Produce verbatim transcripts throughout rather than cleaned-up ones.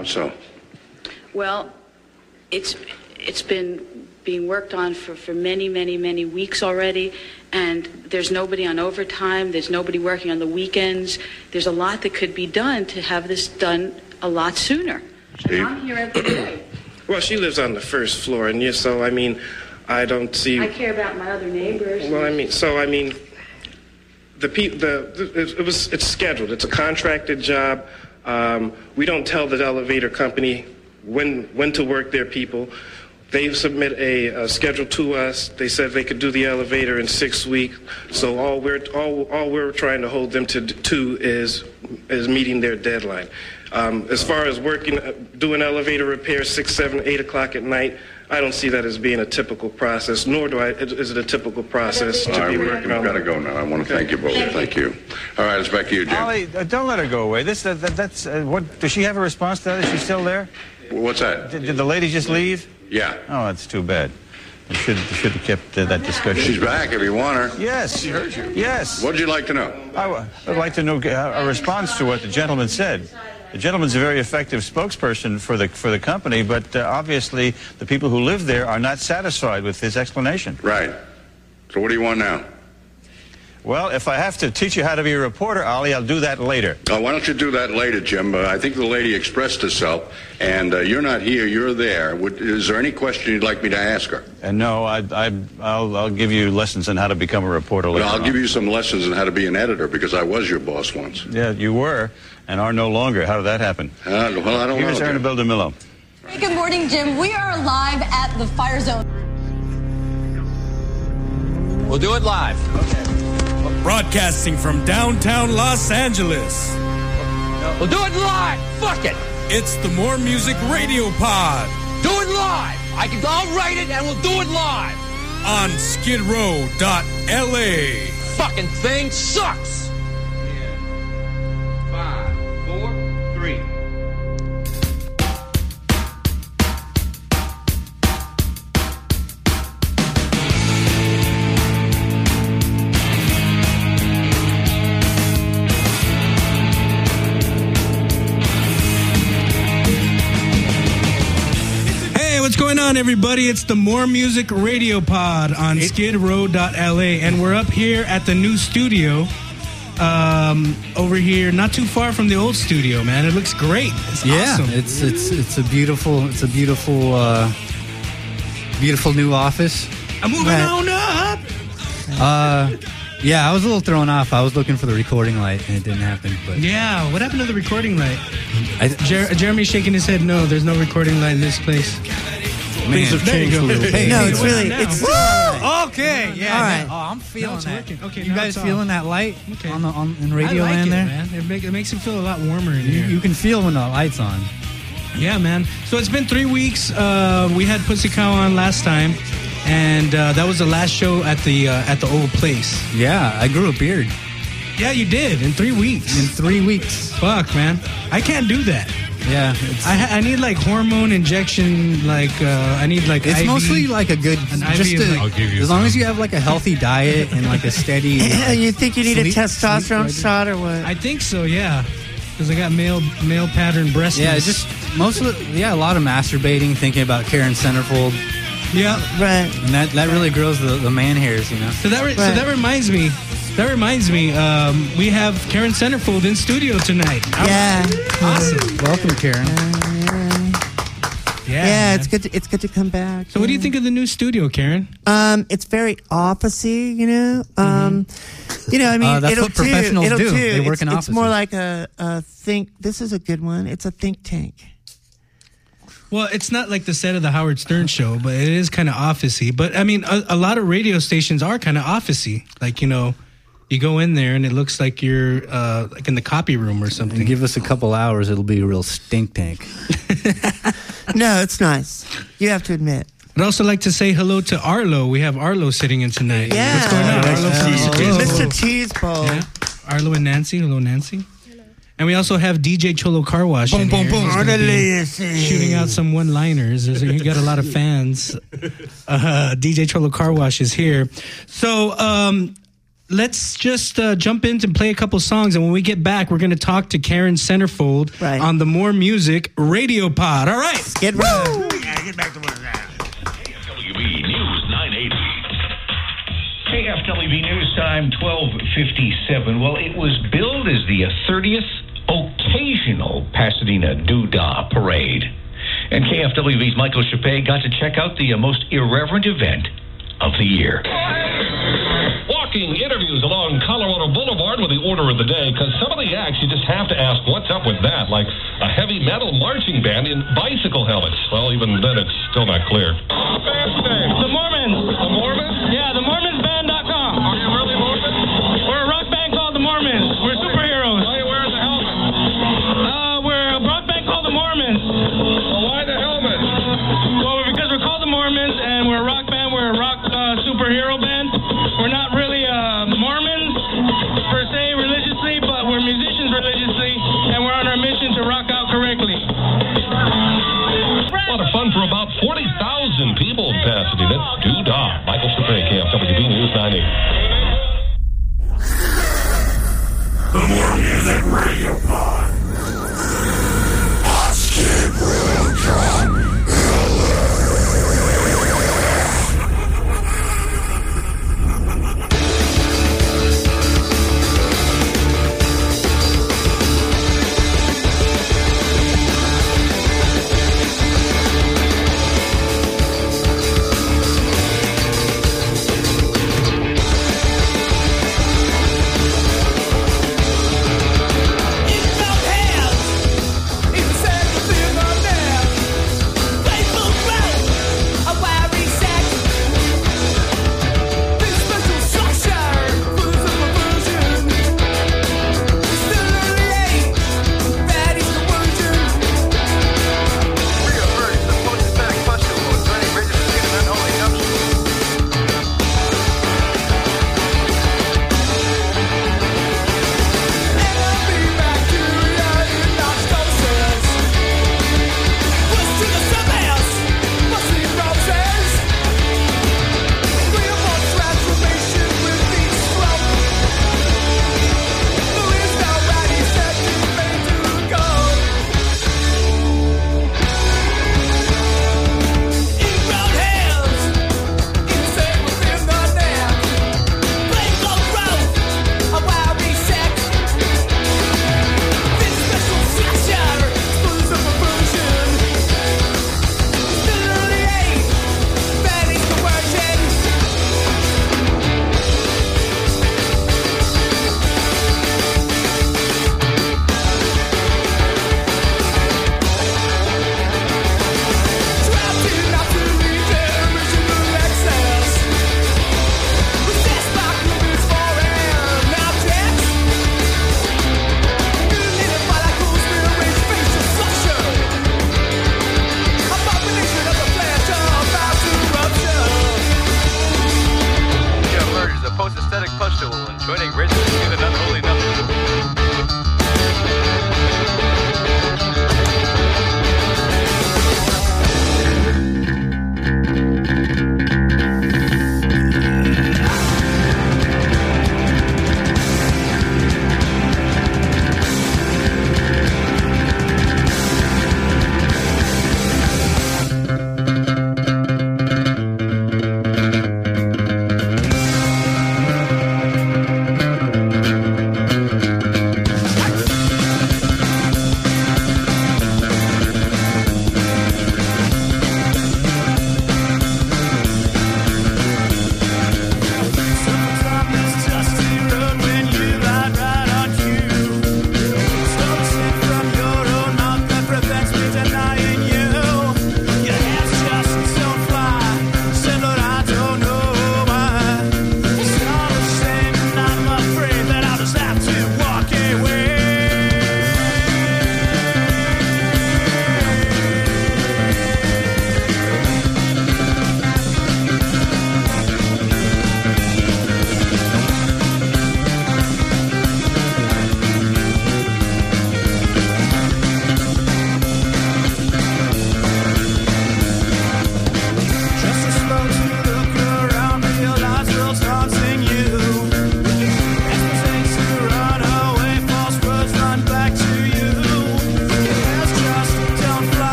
How so? Well, it's it's been being worked on for, for many, many, many weeks already, and there's nobody on overtime, there's nobody working on the weekends. There's a lot that could be done to have this done a lot sooner. Steve? I'm here every day. Well, she lives on the first floor, and you, so, I mean, I don't see... I care about my other neighbors. Well, I mean, so, I mean, the people, the, the it was, it's scheduled. It's a contracted job. Um, we don't tell the elevator company when when to work their people. They submit a, a schedule to us. They said they could do the elevator in six weeks. So all we're all all we're trying to hold them to to is is meeting their deadline. Um, as far as working, doing elevator repairs six, seven, eight o'clock at night, I don't see that as being a typical process. Nor do I is it a typical process to All right, be we, working on. we've got to go now. I want to thank you both. Thank you. All right, it's back to you, Jim. Ollie, uh, don't let her go away. This uh, that, that's uh, what. Does she have a response to that? Is she still there? What's that? Did, did the lady just leave? Yeah. Oh, that's too bad. We should should have kept uh, that discussion. She's back if you want her. Yes. She heard you. Yes. What'd you like to know? I w- I'd like to know uh, a response to what the gentleman said. The gentleman's a very effective spokesperson for the for the company, but uh, obviously the people who live there are not satisfied with his explanation. Right. So what do you want now? Well, if I have to teach you how to be a reporter, Ollie, I'll do that later. Uh, why don't you do that later, Jim? Uh, I think the lady expressed herself, and uh, you're not here, you're there. Would, is there any question you'd like me to ask her? And no, I, I, I'll, I'll give you lessons on how to become a reporter later Well, I'll on. give you some lessons on how to be an editor, because I was your boss once. Yeah, you were, and are no longer. How did that happen? Uh, well, I don't Here's know. Aaron Bildemillo. Hey, good morning, Jim. We are live at the fire zone. We'll do it live. Okay. Broadcasting from downtown Los Angeles. We'll do it live. Fuck it. It's the More Music Radio Pod. Do it live. I can. I'll write it and we'll do it live. On skid row dot L A. Fucking thing sucks. Five, four, three. What's going on, everybody? It's the More Music Radio Pod on skid row dot L A, and we're up here at the new studio um, over here, not too far from the old studio, man. It looks great. It's yeah, awesome. it's it's it's a beautiful it's a beautiful uh, beautiful new office. I'm moving Right. on up. Uh, yeah, I was a little thrown off. I was looking for the recording light, and it didn't happen. But Yeah, what happened to the recording light? I, Jer- Jeremy's shaking his head. No, there's no recording light in this place. man, have changed a little. Hey, No, hey, it's wait. really, now? it's Woo! Okay, yeah. All right. no- oh, I'm feeling it's that. working. Okay, you now guys it's on. feeling that light Okay. on the on in I Radio like Land it, there? man. It, make, it makes it feel a lot warmer in You, here. you can feel when the light's on. Yeah, man. So it's been three weeks. Uh, we had Pussy Cow on last time, and uh, that was the last show at the uh, at the old place. Yeah, I grew a beard Yeah, you did in three weeks. in three weeks. Fuck, man. I can't do that. Yeah, it's, I ha- I need like hormone injection. Like uh, I need like. it's I V. mostly like a good, An I V just is to, like- I'll give you as long some. as you have like a healthy diet and like a steady. You think you need Sleep- a testosterone sleep shot or what? I think so. Yeah, because I got male male pattern breast. Yeah, it's just most of it, yeah, a lot of masturbating, thinking about Karen Centerfold, yeah. Right. and that, that really grows the, the man hairs, you know. So that re- so Right. that reminds me. That reminds me. Um, we have Karen Centerfold in studio tonight. Yeah. Awesome. Welcome, Karen. Yeah. Yeah, man. it's good. To, it's good to come back. So what do you think of the new studio, Karen? Um, it's very officey, you know. Um, you know, I mean, Uh, that's it'll what professionals do. It'll do. do. They work it's, in It's more offices. like a, a think. This is a good one. It's a think tank. Well, it's not like the set of the Howard Stern show, but it is kind of officey. But I mean, a, a lot of radio stations are kind of officey. Like, you know, you go in there and it looks like you're uh, like in the copy room or something. And give us a couple hours, it'll be a real stink tank. No, it's nice. You have to admit. I'd also like to say hello to Arlo. We have Arlo sitting in tonight. Yeah. What's going on, Arlo? Hello. Mister Cheeseball. Yeah. Arlo and Nancy. Hello, Nancy. And we also have D J Cholo Car Wash in here. He's gonna be shooting out some one-liners. There's, you got a lot of fans. Uh, D J Cholo Car Wash is here. So, um, let's just uh, jump in and play a couple songs, and when we get back, we're going to talk to Karen Centerfold right. on the More Music Radio Pod. All right. Get ready. Yeah, get back to what now. K F W B News nine eighty. K F W B News Time twelve fifty-seven. Well, it was billed as the thirtieth occasional Pasadena Doodah Parade. And K F W B's Michael Chappé got to check out the uh, most irreverent event of the year. Walking interviews along Colorado Boulevard with the order of the day, because some of the acts you just have to ask what's up with that, like a heavy metal marching band in bicycle helmets. Well, even then it's still not clear. Band name? The Mormons. The Mormons? Yeah, the Mormons Band dot com. Are you really Mormon? We're a rock band called the Mormons. We're superheroes. Why are you wearing the helmet? Uh, we're a rock band called the Mormons. Well, why the helmet? Well, because we're called the Mormons, and we're a rock band. We're a rock uh, superhero band. We're not really uh, Mormons per se religiously, but we're musicians religiously, and we're on our mission to rock out correctly. A lot of fun for about forty thousand people in Pasadena. Doodah. Michael Chappé, K F W B.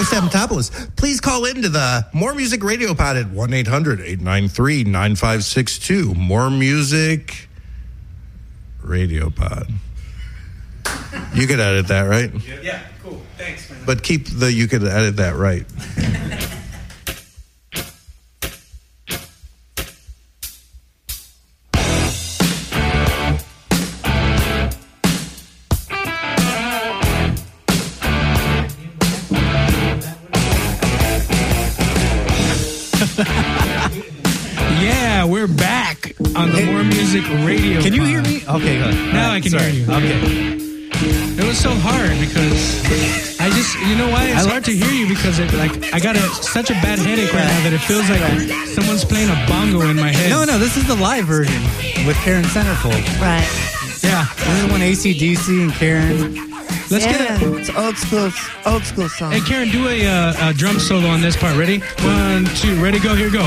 Stephanopoulos. Please call into the More Music Radio Pod at one eight hundred eight nine three nine five six two. More Music Radio Pod. You could edit that, right? Yeah, cool. Thanks, man. But keep the, you could edit that right. Yeah, we're back on the More Music Radio. Can you pod. hear me? Okay, good. Now Right, I can sorry. hear you. Okay. It was so hard because I just, you know why? It's hard to hear you because it, like, I got a, such a bad headache right now that it feels like someone's playing a bongo in my head. No, no, this is the live version with Karen Centerfold. Right. Yeah. This is one A C D C and Karen. Let's yeah, get a, it's old school, old school song. Hey, Karen, do a, uh, a drum solo on this part. Ready? One, two, ready, go. Here, go.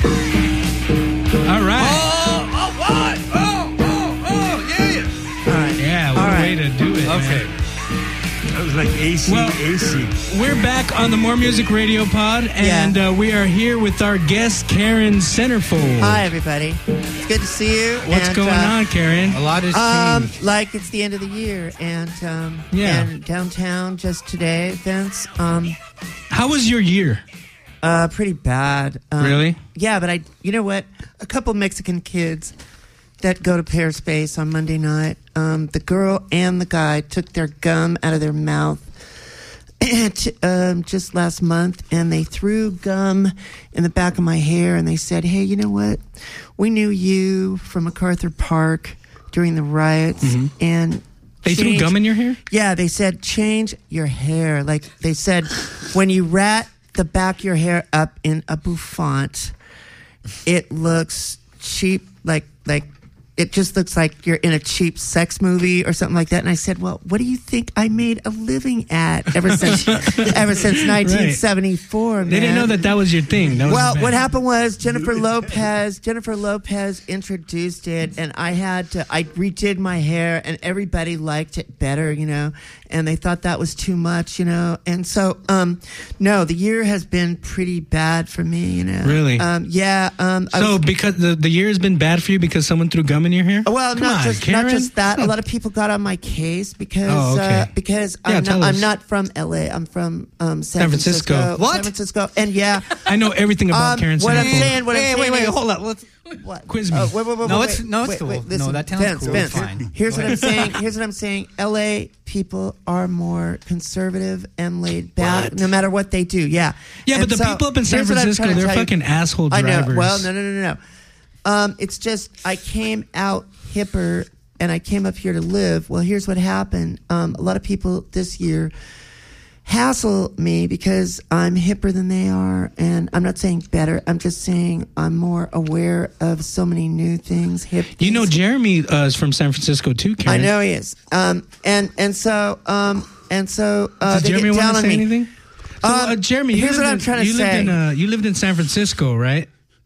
All right. Oh, oh, what? Oh, oh, oh, yeah. All right. Yeah, what All a right. way to do it. Okay. Man. That was like A C, Well, A C. We're back on the More Music Radio Pod, and Yeah. uh, we are here with our guest, Karen Centerfold. Hi, everybody. It's good to see you. What's and, going uh, on, Karen? A lot has Um, changed. like it's the end of the year, and um, Yeah. and downtown just today, Vince. Um, How was your year? uh, pretty bad. Um, Really? Yeah, but I, you know what? A couple Mexican kids that go to Pear Space on Monday night. Um, the girl and the guy took their gum out of their mouth and, um, just last month, and they threw gum in the back of my hair, and they said, "Hey, you know what? We knew you from MacArthur Park during the riots, Mhm. and." They threw gum in your hair? Yeah, they said change your hair. Like they said, when you rat the back of your hair up in a bouffant, it looks cheap. Like like it just looks like you're in a cheap sex movie or something like that. And I said, well, what do you think I made a living at ever since ever since nineteen seventy-four? Man. They didn't know that that was your thing. That was Well, bad. what happened was Jennifer Lopez. Jennifer Lopez introduced it, and I had to. I redid my hair, and everybody liked it better, you know. And they thought that was too much, you know. And so, um, no, the year has been pretty bad for me, you know. Really? Um, yeah. Um, I So was- because the, the year has been bad for you because someone threw gum in your hair? Well, Come not on, just Karen. not just that. A lot of people got on my case because Oh, okay. uh, because Yeah, I'm, tell not, us. I'm not from L A. I'm from um, San, San Francisco. What? San Francisco. And yeah, I know everything about um, Karen What I'm Centerfold. saying, what I'm Wait, saying wait, wait, is- hold up. Let's What? Quiz me. Oh, wait, wait, wait, No, wait, it's- wait, no, it's wait, cool. wait, No, listen, that sounds Vince, cool. Vince, Fine. Here's Go what I'm ahead. saying. Here's what I'm saying. L A people are more conservative and laid back, no matter what they do. Yeah. Yeah, And but the so, people up in San here's what I'm Francisco, trying to they're tell you. fucking asshole I know. drivers. Well, no, no, no, no, no. Um, it's just I came out hipper and I came up here to live. Well, here's what happened. Um, a lot of people this year hassle me because I'm hipper than they are, and I'm not saying better. I'm just saying I'm more aware of so many new things. Hip. Things. You know, Jeremy uh, is from San Francisco too, I Karen. know he is. Um, and and so um, and so uh, Does they Jeremy get want down to on say me. anything? So, Um, uh, Jeremy, you here's lived what I'm in- trying to you lived say. in, uh, you lived in San Francisco, right?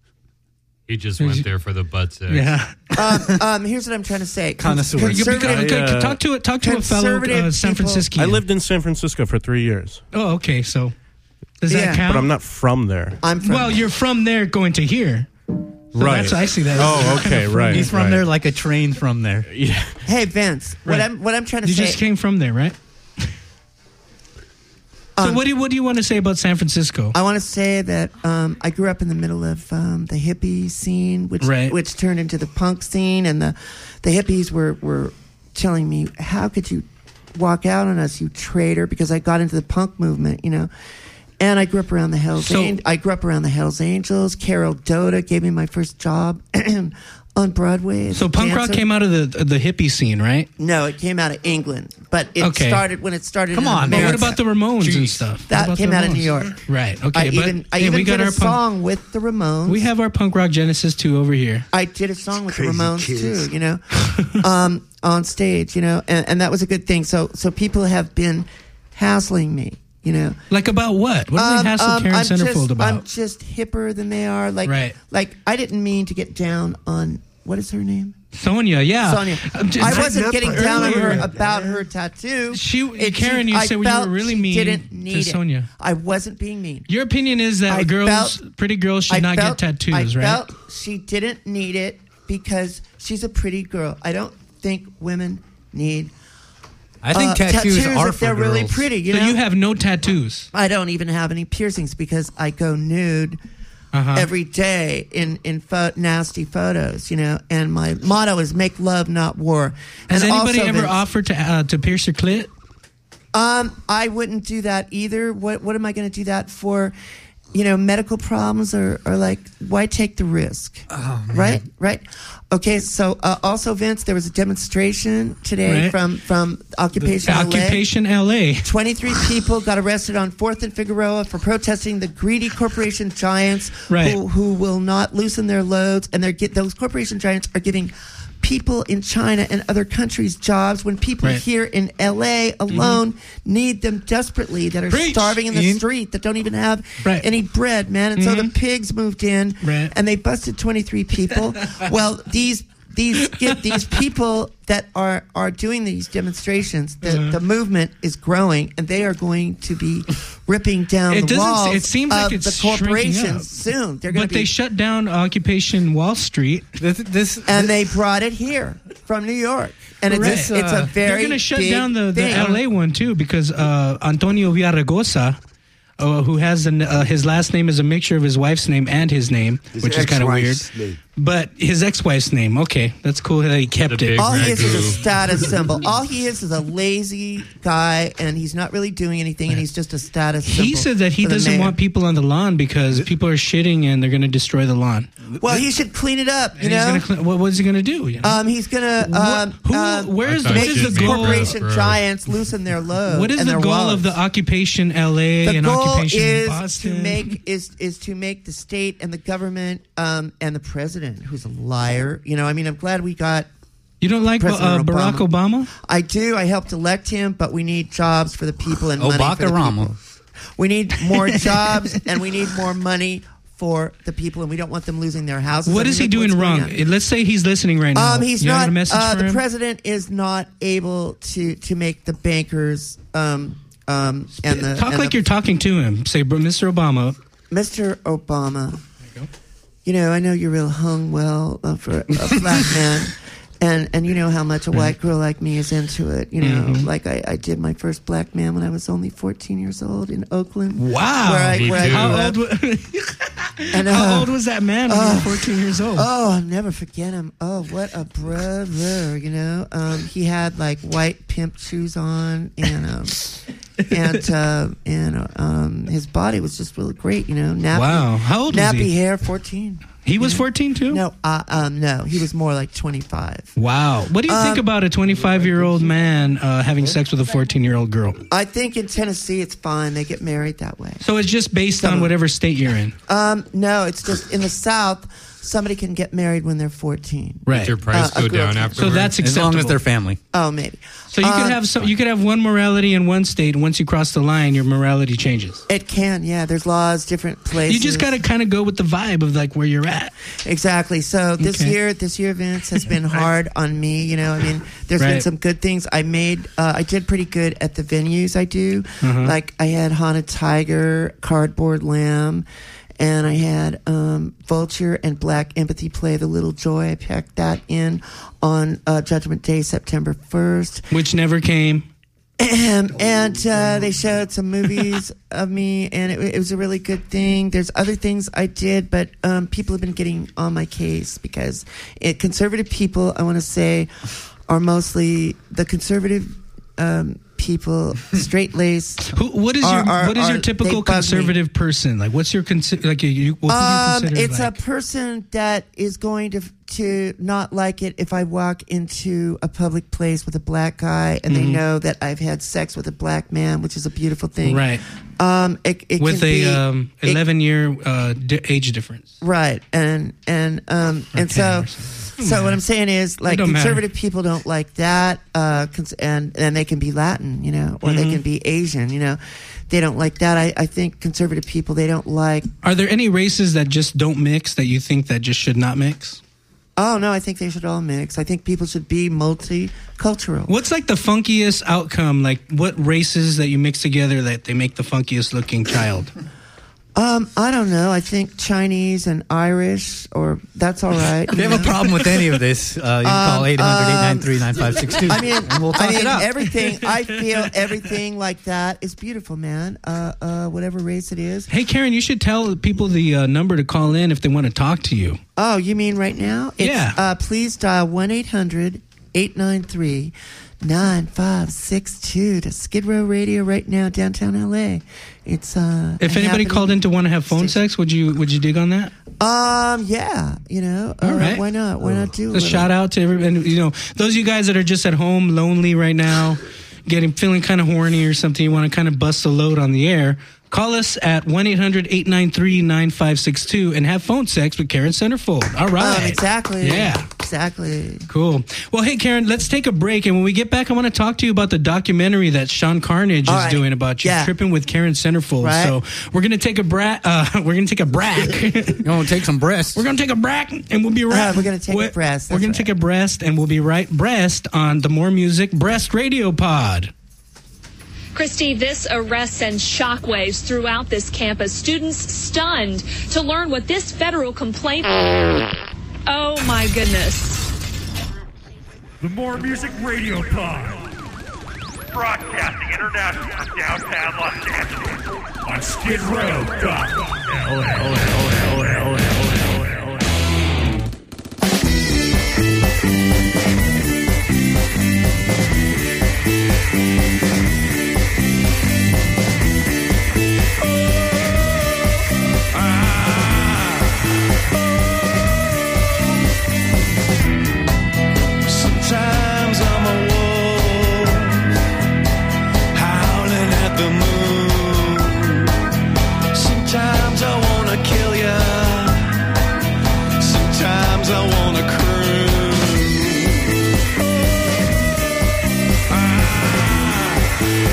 He just went there for the butt sex. Yeah. um, um, here's what I'm trying to say. Connoisseur. Conservative, Okay, okay, talk to it. Talk to a fellow conservative uh, San people- Franciscan. I lived in San Francisco for three years. Oh, okay. So does Yeah. that count? But I'm not from there. I'm from. Well, you're from there going to here. So Right. That's, I see that. Oh, You're okay, kinda from right. there. He's from there like a train from there. Yeah. Hey Vince, what Right. I'm what I'm trying to You say. just came from there, right? So what do you what do you want to say about San Francisco? I want to say that um, I grew up in the middle of um, the hippie scene, which Right. which turned into the punk scene, and the the hippies were were telling me, "How could you walk out on us, you traitor?" Because I got into the punk movement, you know. And I grew up around the Hells. So- An- I grew up around the Hells Angels. Carol Doda gave me my first job on Broadway. as So a punk rock dancer. came out of the the hippie scene, right? No, it came out of England, but it Okay. started when it started. Come in on, but America. what about the Ramones and stuff? What That about came the out of Ramones? New York. Right. Okay. I but even I hey, even we got did a our punk, song with the Ramones. we have our punk rock genesis too over here. I did a song with the Crazy Ramones kids. too, you know, um, on stage, you know, and, and that was a good thing. So so people have been hassling me, you know. Like about what? What do they hassle Karen I'm Centerfold just, about? I'm just hipper than they are. Like Right. like I didn't mean to get down on what is her name? Sonia, yeah. Sonia. I'm just- I wasn't getting down on her earlier. about her tattoo. She, It- Karen, she- you I said you felt were really she mean didn't to need it. Sonia. I wasn't being mean. Your opinion is that I girls, felt- pretty girls, should I not felt- get tattoos, I right? felt she didn't need it because she's a pretty girl. I don't think women need. I think uh, tattoos are if for they're really girls. pretty. You so know? you have no tattoos. I don't even have any piercings because I go nude Uh-huh. every day in in pho- nasty photos. You know, and my motto is "Make love, not war." Has and anybody also, ever Vince, offered to uh, to pierce your clit? Um, I wouldn't do that either. What What am I going to do that for? You know, medical problems or, or like, why take the risk? Oh, man. Right, right. Okay, so uh, also, Vince, there was a demonstration today Right. from, from Occupation L A. Occupation L A. twenty-three people got arrested on fourth and Figueroa for protesting the greedy corporation giants Right. who, who will not loosen their loads. And they're get, those corporation giants are giving people in China and other countries jobs when people Right. here in L A alone need them desperately, that are Preach, starving in the Ian. street, that don't even have Right. any bread, man. And so the pigs moved in Right. and they busted twenty-three people. Well, these these get these people that are are doing these demonstrations, the, Uh-huh. the movement is growing, and they are going to be ripping down It the doesn't. walls It seems of like it's the shrinking up. corporations soon. They're going But to be, they shut down Occupation Wall Street. This, this, and they brought it here from New York, and it's Correct. it's a Uh, very They're going to shut big down the, the thing. L A one too because uh, Antonio Villaraigosa, uh, who has an, uh, his last name is a mixture of his wife's name and his name, His which is kind of weird. ex-wife's name. But his ex-wife's name, okay, that's cool that he kept The it. big All he is is a Ragu. status symbol. All he is is a lazy guy, and he's not really doing anything, and he's just a status symbol. He said that he for the doesn't mayor. want people on the lawn because people are shitting and they're going to destroy the lawn. Well, he should clean it up. You And he's know, gonna clean, what, what is he going to do? You know? um, he's gonna um, Who- um, where's I the, thought what is she'd the be goal? corporation Gross. giants loosen their load. What is and the their goal wallets. of the Occupation L A The and goal Occupation is Boston? to make is is to make the state and the government um, and the president, who's a liar. You know, I mean, I'm glad we got. You don't like uh, President Barack Obama? I do. I helped elect him, but we need jobs for the people and money for the Obama. people. We need more jobs and we need more money for the people, and we don't want them losing their houses. What I is mean, he what's doing going wrong? on? Let's say he's listening right now. Um, he's You got not. a message Uh, for the him? president is not able to to make the bankers. Um, um, and the Talk and like the, you're talking to him. Say, "Bro, Mister Obama." Mister Obama. You know, I know you're real hung well uh, for a black man. And and you know how much a white girl like me is into it. You know, Mhm. like I, I did my first black man when I was only fourteen years old in Oakland. Wow. Where I, Me where I too. grew How up. old, wa- And, how uh, old was that man when you were fourteen years old? Oh, I'll never forget him. Oh, what a brother, you know. Um, he had like white pimp shoes on, and um, and uh, and uh, um, his body was just really great, you know. Nappy, Wow. How old was nappy he? hair, fourteen. He was fourteen too? No, uh, um, no, he was more like twenty-five. Wow. What do you think Um, about a twenty-five-year-old man uh, having sex with a fourteen-year-old girl? I think in Tennessee it's fine. They get married that way. So it's just based on whatever state you're in. Um, no, it's just in the South. Somebody can get married when they're fourteen. Right. Does your price Uh, a go girl down can. afterwards? So that's as acceptable. long as they're family. Oh, maybe. So you could Um, have some, you could have one morality in one state, and once you cross the line, your morality changes. It can, yeah. There's laws, different places. You just gotta kind of go with the vibe of like where you're at. Exactly. So this Okay. year, this year, Vince has been hard on me. You know, I mean, there's been Right. some good things. I made, uh, I did pretty good at the venues I do. Uh-huh. Like I had Haunted Tiger, Cardboard Lamb, and I had um, Vulture and Black Empathy play The Little Joy. I packed that in on uh, Judgment Day, September first. Which never came. And, and uh, they showed some movies of me, and it, it was a really good thing. There's other things I did, but um, people have been getting on my case because it, conservative people, I want to say, are mostly the conservative um, people, straight-laced. Who, what is are- your are- what is your are- typical they bug me. conservative person? Like, what's your consi- like? You, you, what do you Um, consider it's like? a person that is going to to not like it if I walk into a public place with a black guy and they Mhm. know that I've had sex with a black man, which is a beautiful thing. Right. Um, it, it with can a be, um, it- eleven year uh, di- age difference. right, and and um, and so. So what I'm saying is, like, don't matter. conservative people don't like that, uh, cons- and and they can be Latin, you know, or they Mhm. can be Asian, you know. They don't like that. I, I think conservative people, they don't like. Are there any races that just don't mix that you think that just should not mix? Oh, no, I think they should all mix. I think people should be multicultural. What's like the funkiest outcome? Like what races that you mix together that they make the funkiest looking child? Um, I don't know. I think Chinese and Irish, or that's all right. If you have a problem with any of this, uh, you can Um, call eight hundred, eight nine three, nine five six two. I mean, and we'll talk I mean, it out. everything. I feel everything like that is beautiful, man. Uh, uh, whatever race it is. Hey, Karen, you should tell people the uh, number to call in if they want to talk to you. Oh, you mean right now? It's, Yeah. Uh, please dial one eight hundred, eight nine three, nine five six two to Skid Row Radio right now, downtown L A. It's uh. If a anybody happening- called in to want to have phone sex, would you would you dig on that? Um, yeah, you know, All uh, right. why not? Why not do a A little- shout out to everybody. You know, those of you guys that are just at home, lonely right now, getting feeling kind of horny or something. You want to kind of bust a load on the air. Call us at one eight hundred, eight nine three, nine five six two and have phone sex with Karen Centerfold. All right. Um, exactly. Yeah. Exactly. Cool. Well, hey, Karen, let's take a break. And when we get back, I want to talk to you about the documentary that Sean Carnage All is right. doing about you Yeah. tripping with Karen Centerfold. Right. So we're going to take a bra- uh, we're going to take a brack. You're going to take some breasts. We're going to take a brack and we'll be right. Uh, we're gonna take a we're, breast, We're that's going to take a breast and we'll be right breast on the More Music Breast Radio Pod. Christy, this arrest sends shockwaves throughout this campus. Students stunned to learn what this federal complaint. Oh my goodness. The More Music Radio Pod. Broadcasting international from downtown Los Angeles on Skid Row dot L A. Sometimes I'm a wolf, howling at the moon. Sometimes I wanna kill ya. Sometimes I wanna cruise. Ah,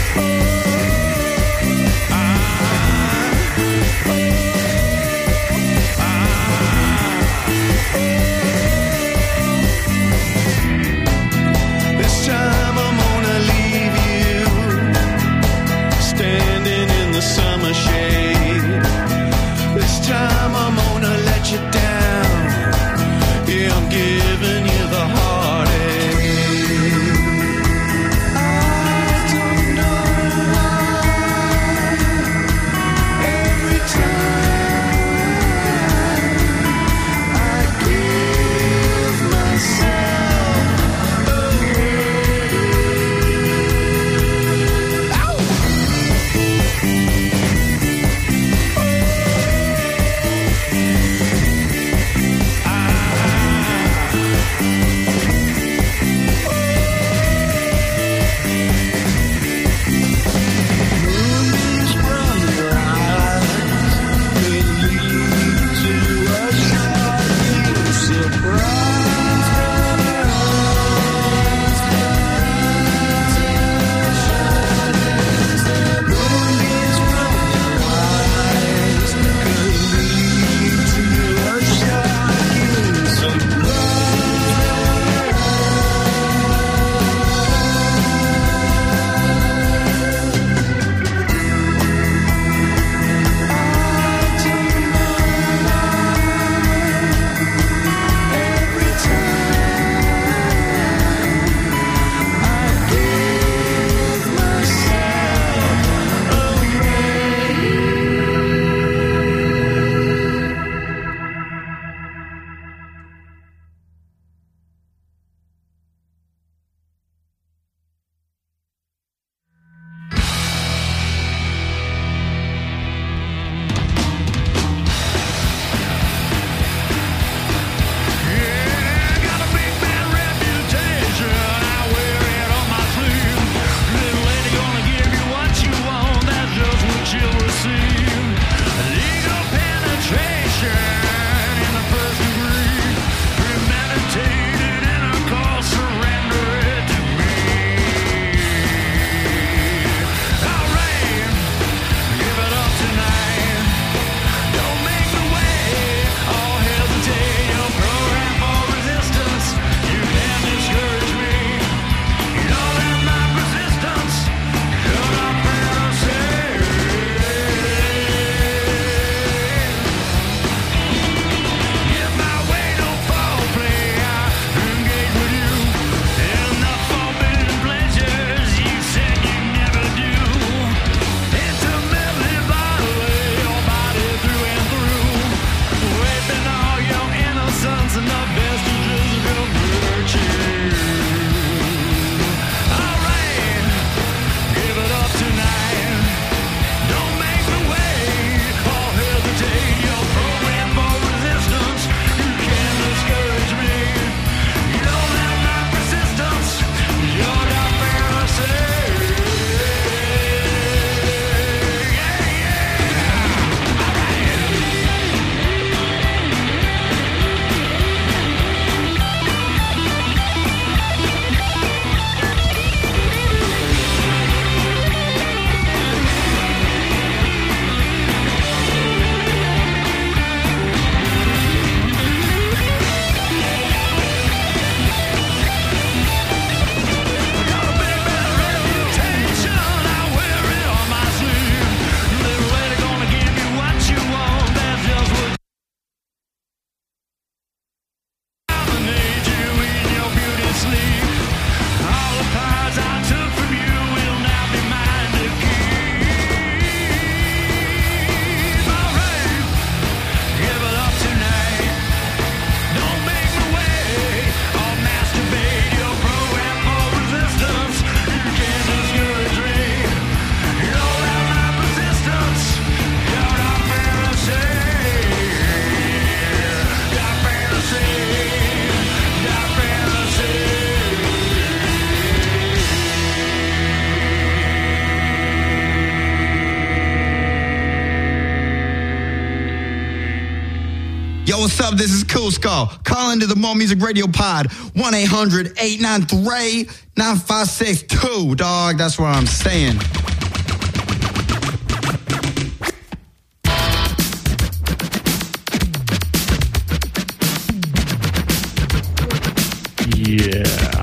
Yo, what's up? This is Cool Skull. Call into the More Music Radio Pod, one eight hundred eight nine three nine five six two, dog. That's what I'm saying. Yeah.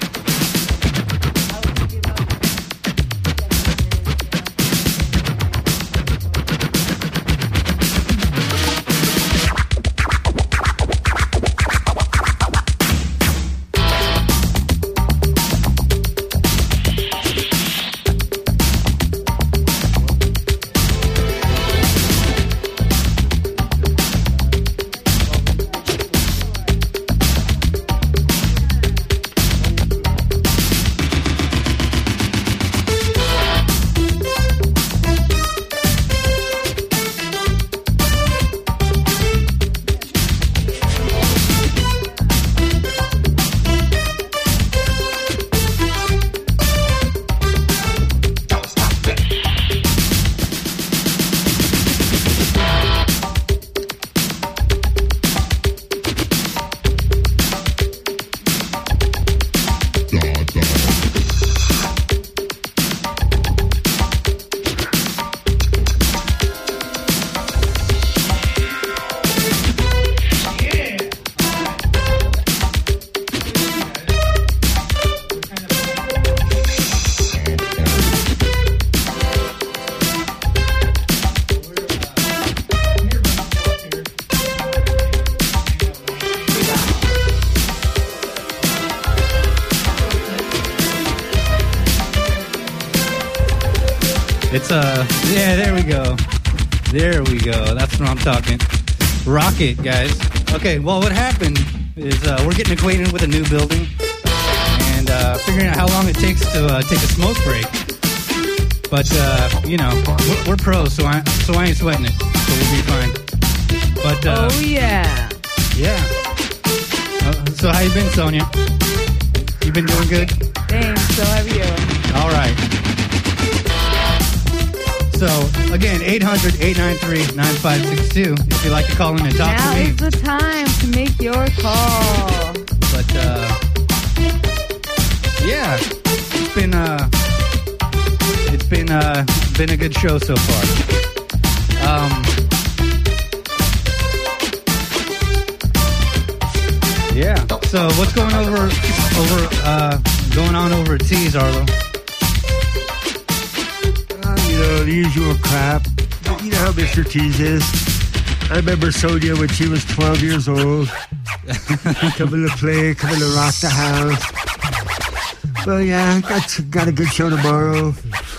It's uh yeah, there we go. There we go. That's what I'm talking. Rocket, guys. Okay, well what happened is uh, we're getting acquainted with a new building and uh, figuring out how long it takes to uh, take a smoke break. But uh, you know, we're, we're pros, so I so I ain't sweating it. So we'll be fine. But uh, oh yeah. Yeah. Uh, so how you been, Sonia? You been doing good? Thanks. So have you? All right. So, again, eight hundred eight nine three nine five six two if you'd like to call in and talk now to me. Now is the time to make your call. But, uh, yeah, it's been, uh, it's been, uh, been a good show so far. Um, yeah, so what's going over, over, uh, going on over at T's, Arlo? You know, the usual crap. You know how Mister T's is. I remember Sonia when she was twelve years old. Coming to play, coming to rock the house. Well, yeah, got, got a good show tomorrow.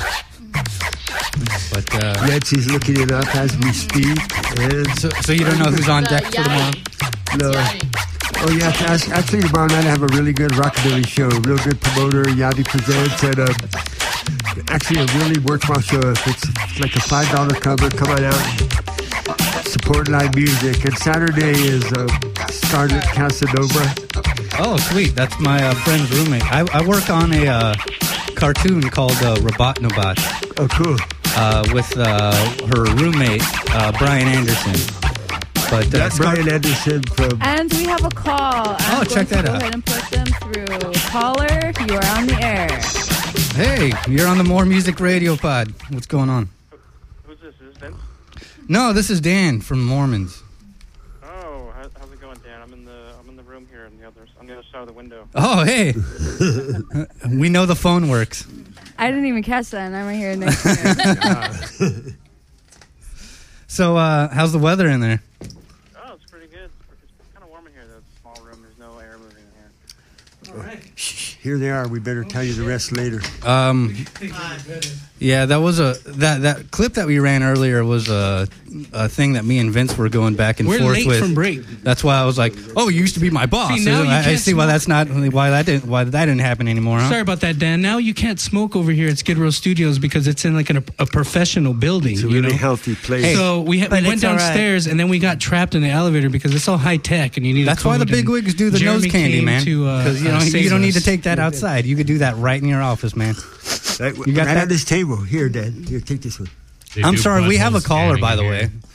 But, uh... Nancy's looking it up as we speak. And so, so you don't know who's on deck for tomorrow? No. Oh, yeah, actually tomorrow night I have a really good rockabilly show. Real good promoter, Yadi Presents, and uh, actually a really worthwhile show. If it's like a five dollar cover, come on out, support live music. And Saturday is uh, Scarlett Casanova. Oh, sweet. That's my uh, friend's roommate. I, I work on a uh, cartoon called uh, Robotnobots. Oh, cool. Uh, with uh, her roommate, uh, Brian Anderson. But uh, That's Scar- Brian Anderson from... And we have a call. I'm oh, check that go out. Go ahead and put them through. Caller, you are on the air. Hey, you're on the More Music Radio Pod. What's going on? Who's this? Is this Vince? No, this is Dan from Mormons. Oh, how, how's it going, Dan? I'm in the I'm in the room here on the other on the other side of the window. Oh, hey. We know the phone works. I didn't even catch that, and I'm right here next to you. So, uh, how's the weather in there? Oh, it's pretty good. It's kind of warm in here, though. It's a small room. There's no air moving in here. All right. Shh, here they are. We better tell you the rest later. Um, yeah, that was a that that clip that we ran earlier was a, a thing that me and Vince were going back and we're forth late with. From break. That's why I was like, "Oh, you used to be my boss." See, now you I, I can't see why smoke. that's not why that didn't why that didn't happen anymore. Huh? Sorry about that, Dan. Now you can't smoke over here at Skid Row Studios because it's in like an, a professional building. It's a you really know? healthy place. So we, ha- we went downstairs right. and then we got trapped in the elevator because it's all high tech and you need. That's a why the big wigs do the Jeremy nose candy, man. Because uh, you know uh, you don't us. need to take that outside. You could do that right in your office, man. Right, you got right that? on this table. Here, Dad. Here, take this one. I'm sorry, we have a caller, by the way.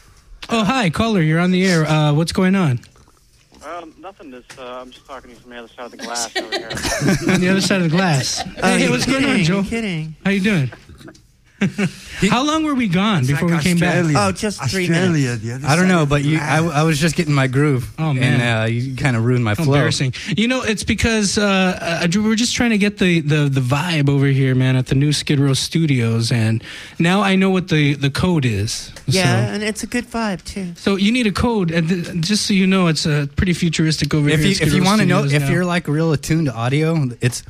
Oh, hi, caller. You're on the air. Uh, what's going on? Um, nothing. Just, uh, I'm just talking to you from the other side of the glass over here. On the other side of the glass. Hey, hey, what's going on, kidding, Joe? I'm kidding. How you doing? How long were we gone before we came back? Oh, just three minutes. I don't know, but you, I, I was just getting my groove. Oh, man. And uh, you kind of ruined my flow. Embarrassing. You know, it's because uh, uh, we're just trying to get the, the, the vibe over here, man, at the new Skid Row Studios. And now I know what the, the code is. Yeah, So, and it's a good vibe, too. so you need a code. And th- just so you know, it's uh, pretty futuristic over If here. you at Skid if you Row want to know, Studios if now. you're like real attuned to audio, it's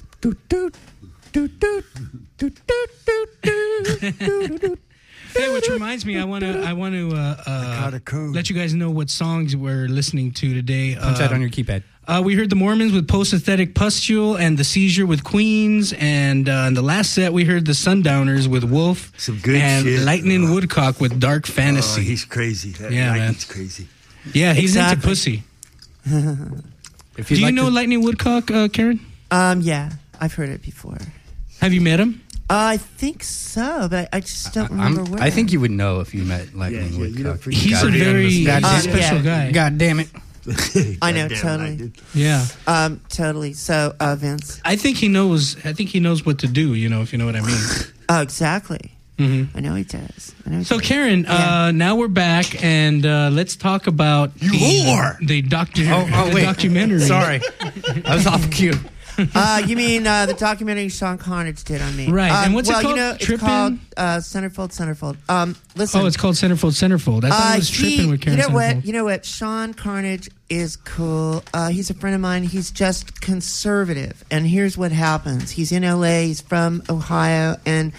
Hey, which reminds me, I want to I want to uh, uh, let you guys know what songs we're listening to today. punch uh, out on your keypad. Uh, we heard the Mormons with Post-Aesthetic Pustule and The Seizure with Queens. And uh, in the last set, we heard the Sundowners with Wolf. Some good and shit. Lightning Woodcock with Dark Fantasy. Oh, he's crazy. That Yeah, man. Lightning's crazy. Yeah, he's into Exactly. pussy. If Do you know Lightning Woodcock, uh, Karen? Um, yeah, I've heard it before. Have you met him? Uh, I think so, but I, I just don't I'm, remember where. I think you would know if you met Lightning Yeah, yeah, you Woodcock. don't He's a God damn very it. God Uh, damn it. special yeah. guy. God damn it. I know, Goddamn, totally. I did. Yeah. Um, totally. So, uh, Vince. I think he knows. I think he knows what to do, you know, if you know what I mean. Oh, exactly. Mm-hmm. I know he does. I know he So, does. Karen, uh, now we're back, and uh, let's talk about You the, whore! the, docu- Oh, oh, the wait. documentary. Sorry. I was off cue. Uh, you mean uh, the documentary Sean Carnage did on me? Right, Um, and what's it well, called? you know, it's Trippin'? called uh, Centerfold. Centerfold. Um, listen. Oh, it's called Centerfold, Centerfold. I thought Uh, it was he- tripping with Karen You know Centerfold. what? You know what? Sean Carnage is cool. Uh, he's a friend of mine. He's just conservative. And here's what happens. He's in L A. He's from Ohio, and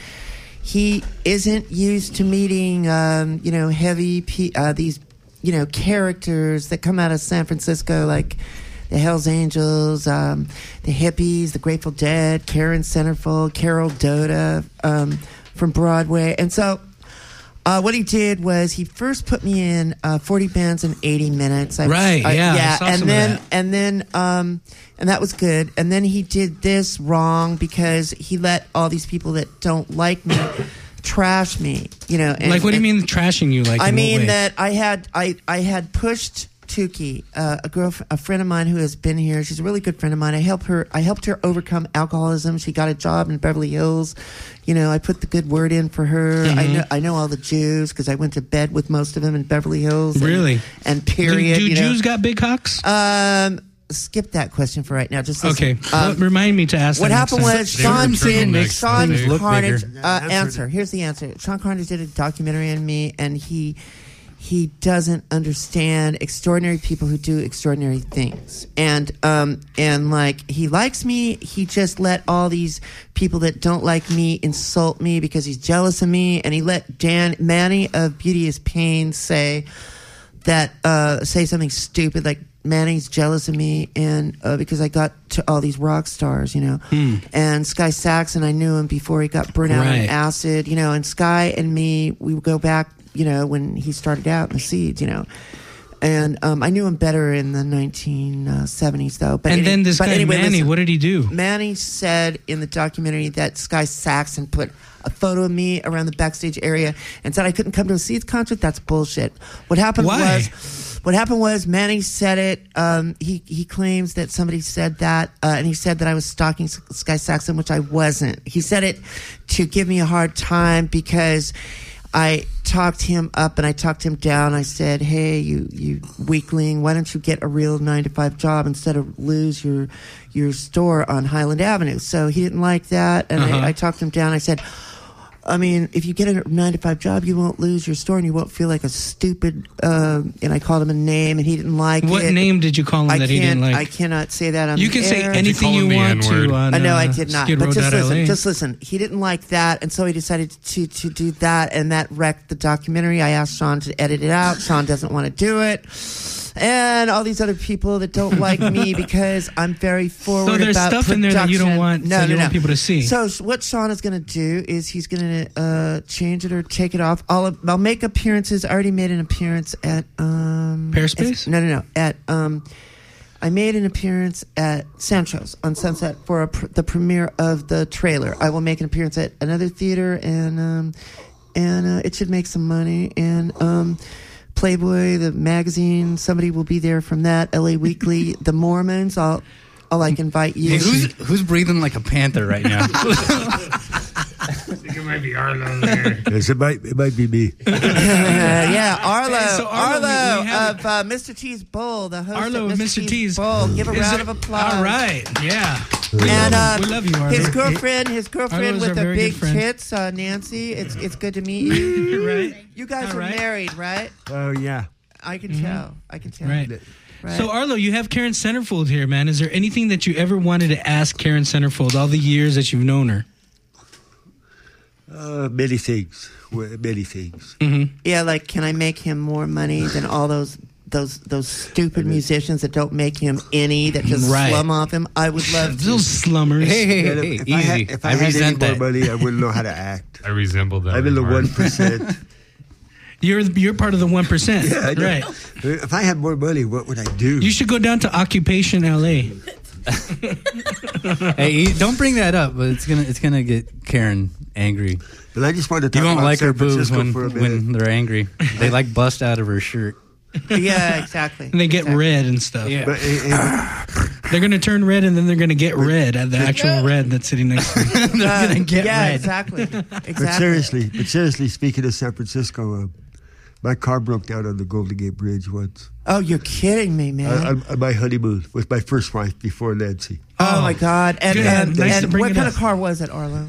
he isn't used to meeting, um, you know, heavy pe- uh, these, you know, characters that come out of San Francisco, like the Hells Angels, um, the hippies, the Grateful Dead, Karen Centerfold, Carol Doda um, from Broadway, and so. Uh, what he did was he first put me in uh, forty bands in eighty minutes. I, Right, I- yeah, I yeah, saw and some of then that. and then um, and that was good. And then he did this wrong because he let all these people that don't like me trash me. You know, and, like, what do you and- mean trashing you? Like, I in what mean way? that I had I I had pushed Tukey, uh, a girl, a friend of mine who has been here. She's a really good friend of mine. I helped her. I helped her overcome alcoholism. She got a job in Beverly Hills. You know, I put the good word in for her. I Mhm. know I know all the Jews because I went to bed with most of them in Beverly Hills. And, Really? And Do, period. do you know. Jews got big cocks? Um, skip that question for right now. Just listen. Okay. Um, Well, remind me to ask what that happened next time. was They were Sean turtlenecks, did Sean they look Carnage. bigger. Uh, Answer answer. Here's the answer. Sean Carnage did a documentary on me, and he he doesn't understand extraordinary people who do extraordinary things. And um and like he likes me, he just let all these people that don't like me insult me because he's jealous of me, and he let Dan Manny of Beauty is Pain say that uh say something stupid like Manny's jealous of me and uh, because I got to all these rock stars, you know. Hmm. And Sky Saxon, I knew him before he got burnt out on Right. acid, you know. And Sky and me, we would go back, you know, when he started out in the Seeds, you know. And um, I knew him better in the nineteen seventies, though. But and any- then this but guy anyway, Manny, listen. what did he do? Manny said in the documentary that Sky Saxon put a photo of me around the backstage area and said I couldn't come to a Seeds concert. That's bullshit. What happened Why? was, what happened was Manny said it. Um, he he claims that somebody said that, uh, and he said that I was stalking S- Sky Saxon, which I wasn't. He said it to give me a hard time because I talked him up and I talked him down. I said, "Hey, you you weakling, why don't you get a real nine to five job instead of lose your your store on Highland Avenue?" So he didn't like that, and Uh-huh. I, I talked him down. I said, I mean, if you get a nine to five job, you won't lose your store and you won't feel like a stupid. Uh, and I called him a name, and he didn't like What it. name did you call him I that he didn't can't- like? I cannot say that on You the can say air. anything you want to on I know I uh, did not. Skid But Row just dot L A. listen, just listen. He didn't like that, and so he decided to to do that, and that wrecked the documentary. I asked Sean to edit it out. Sean doesn't want to do it. And all these other people that don't like me because I'm very forward So there's about stuff in there that you don't production. want- no, that you no, want no. people to see. So sh- what Sean is going to do is he's going to uh, change it or take it off. I'll I'll make appearances. I already made an appearance at um, Pearspace? it's- No, no, no. At um, I made an appearance at Sancho's on Sunset for a pr- the premiere of the trailer. I will make an appearance at another theater, and um, and uh, it should make some money. And um, Playboy, the magazine. Somebody will be there from that. L A Weekly, the Mormons. I'll, I'll like invite you. Hey, who's who's breathing like a panther right now? I think it might be Arlo there. Yes, it might, it might be me. yeah, Arlo. Hey, so Arlo, Arlo we have- of uh, Mister T's Bowl, the host Arlo of of Mister Mister T's T's. Bowl. Give a Is round it- of applause. All right, yeah. And uh, We love you, Arlo. his girlfriend, his girlfriend Arlo's with our the very big good friend. tits, uh, Nancy. It's it's good to meet you. Right. You guys All are right. married, right? Oh, yeah. I can Mhm. tell. I can tell. Right. Right. So, Arlo, you have Karen Centerfold here, man. Is there anything that you ever wanted to ask Karen Centerfold all the years that you've known her? Uh, many things. Well, Many things. Mm-hmm. Yeah, like, can I make him more money than all those those those stupid musicians that don't make him any, that just Right. slum off him? I would love to. Those slummers. Hey, hey, And hey, if, if easy. I had, if I I had any resent more that. money, I wouldn't know how to act. I resemble that. I'm in the remark. one percent. You're you're part of the one percent, Yeah, I know. right? If I had more money, what would I do? You should go down to Occupation L A. Hey, you- don't bring that up. But it's gonna it's gonna get Karen angry. But I just wanted to You talk won't about like San her boobs Francisco when for a minute. when they're angry. They like bust out of her shirt. Yeah, exactly. And they get red and stuff. Yeah. But, eh, eh, They're going to turn red and then they're going to get red at the actual red that's sitting next to them. They're Uh, gonna get yeah, red. exactly. Exactly. but seriously, but seriously, speaking of San Francisco, uh, my car broke down on the Golden Gate Bridge once. Oh, you're kidding me, man. I, I, on my honeymoon with my first wife before Nancy. oh, my God. And, Good. and, Nice to and bring what it kind up. of car was it, Arlo?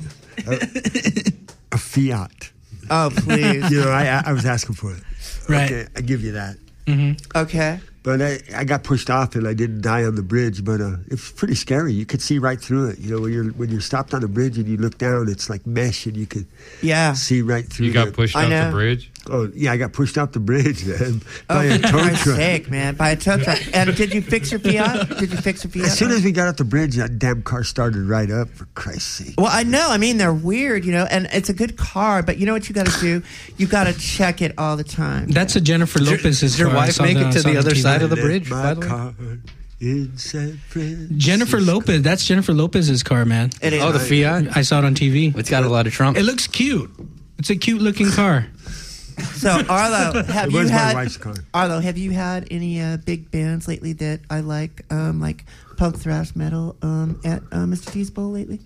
A Fiat. Oh, please. You know, I, I was asking for it. Right. Okay, I give you that. Mm-hmm. Okay. But I, I got pushed off and I didn't die on the bridge. But uh, it was pretty scary. You could see right through it. You know, when you're when you're stopped on the bridge and you look down, it's like mesh, and you could Yeah. see right through. You got the- pushed I off know. the bridge? Oh yeah, I got pushed off the bridge, man, by Oh, a for tow Christ's truck. sake, man. By a tow truck. And did you fix your Fiat? Did you fix your Fiat? As soon as we got off the bridge, that damn car started right up. For Christ's sake! Well, I know. I mean, they're weird, you know, and it's a good car, but you know what you got to do? You got to check it all the time. That's a Jennifer Lopez's Did your car. I wife saw make that- it to I saw the other T V. side of the Let bridge? my By the way? car in San Francisco. Jennifer Lopez. That's Jennifer Lopez's car, man. It is. Oh, the Fiat. I saw it on T V. It's got a lot of trunk. It looks cute. It's a cute looking car. So, Arlo, have It you was my had wife's car. Arlo? Have you had any uh, big bands lately that I like, um, like punk thrash metal, um, at uh, Mister T's Bowl lately?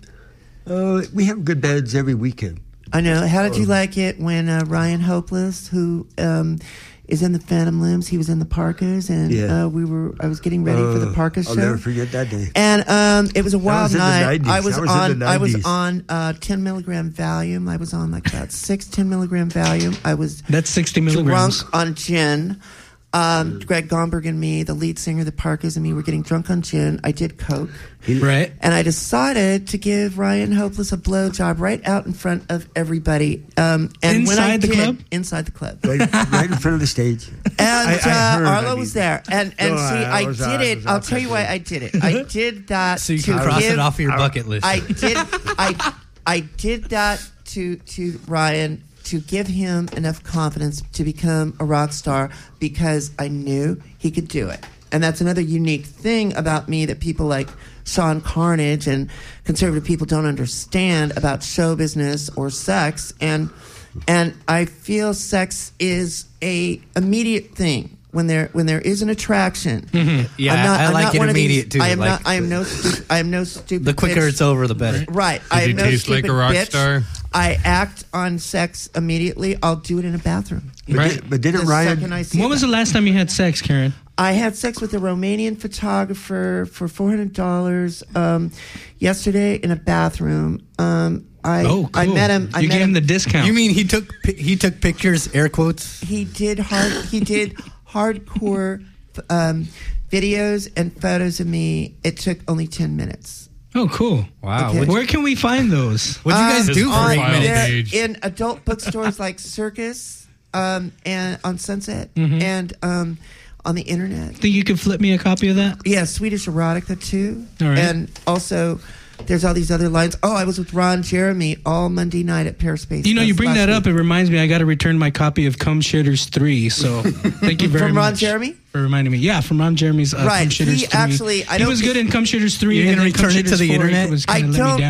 Uh, we have good bands every weekend. I know. How did you like it when uh, Ryan Hopeless, who um, is in the Phantom Limbs, he was in the Parkas, and Yeah. uh, we were. I was getting ready for the Uh, Parkas I'll show. never forget that day. And um, it was a wild was in the night. nineties. I was, That was in on. the I was nineties. on uh, ten milligram Valium. I was on like about six ten milligram Valium. I was That's sixty milligrams. drunk on gin. Um, Greg Gomberg and me, the lead singer of the Parkas, and me were getting drunk on gin. I did coke, Right. and I decided to give Ryan Hopeless a blowjob right out in front of everybody. Um, and when I Inside the did, club? inside the club. Right, right in front of the stage. And I- I uh, heard, Arlo I was mean- there, and and No, see, I I, was- did I it. was I'll out tell you there. why I did it. I did that So you to can cross give, it off your bucket list. I did. I I did that to to Ryan to give him enough confidence to become a rock star because I knew he could do it. And that's another unique thing about me that people like Sean Carnage and conservative people don't understand about show business or sex. And and I feel sex is a immediate thing. When there when there is an attraction, Yeah, I'm not, I I'm like not it one of these- immediate, too, I am like- not. I am no. Stu- I am no stupid. The quicker bitch. it's over, the better. Right. I Did am you no taste like stupid a rock bitch. star? I act on sex immediately. I'll do it in a bathroom. But, Right. did, but didn't The Ryan? second I see When was that. the last time you had sex, Karen? I had sex with a Romanian photographer for four hundred dollars um, yesterday in a bathroom. Um, I Oh, cool. I met him. I you met gave him the discount. You mean he took pi- he took pictures, air quotes? he did hard. He did hardcore um, videos and photos of me. It took only ten minutes. Oh, cool. Wow. Okay. What'd, Where can we find those? what'd you guys Um, do for on eight profile minutes? there page. in adult bookstores like Circus um, and on Sunset Mhm. and um, on the internet. Think you could flip me a copy of that? Yeah, Swedish erotica too. All right. And also, there's all these other lines. Oh, I was with Ron Jeremy all Monday night at Pearspace. You know, you Fest bring last that week. up, it reminds me I got to return my copy of Cum Shitters three. So thank you very From much. Ron Jeremy? For reminding me. Yeah, from Ron Jeremy's uh, Right. Cum Shitters He three. actually- I he don't was think- good in Cum Shitters three. You're and gonna then Cum return it to Shitters the four, internet? It was I kind of let don't- me down.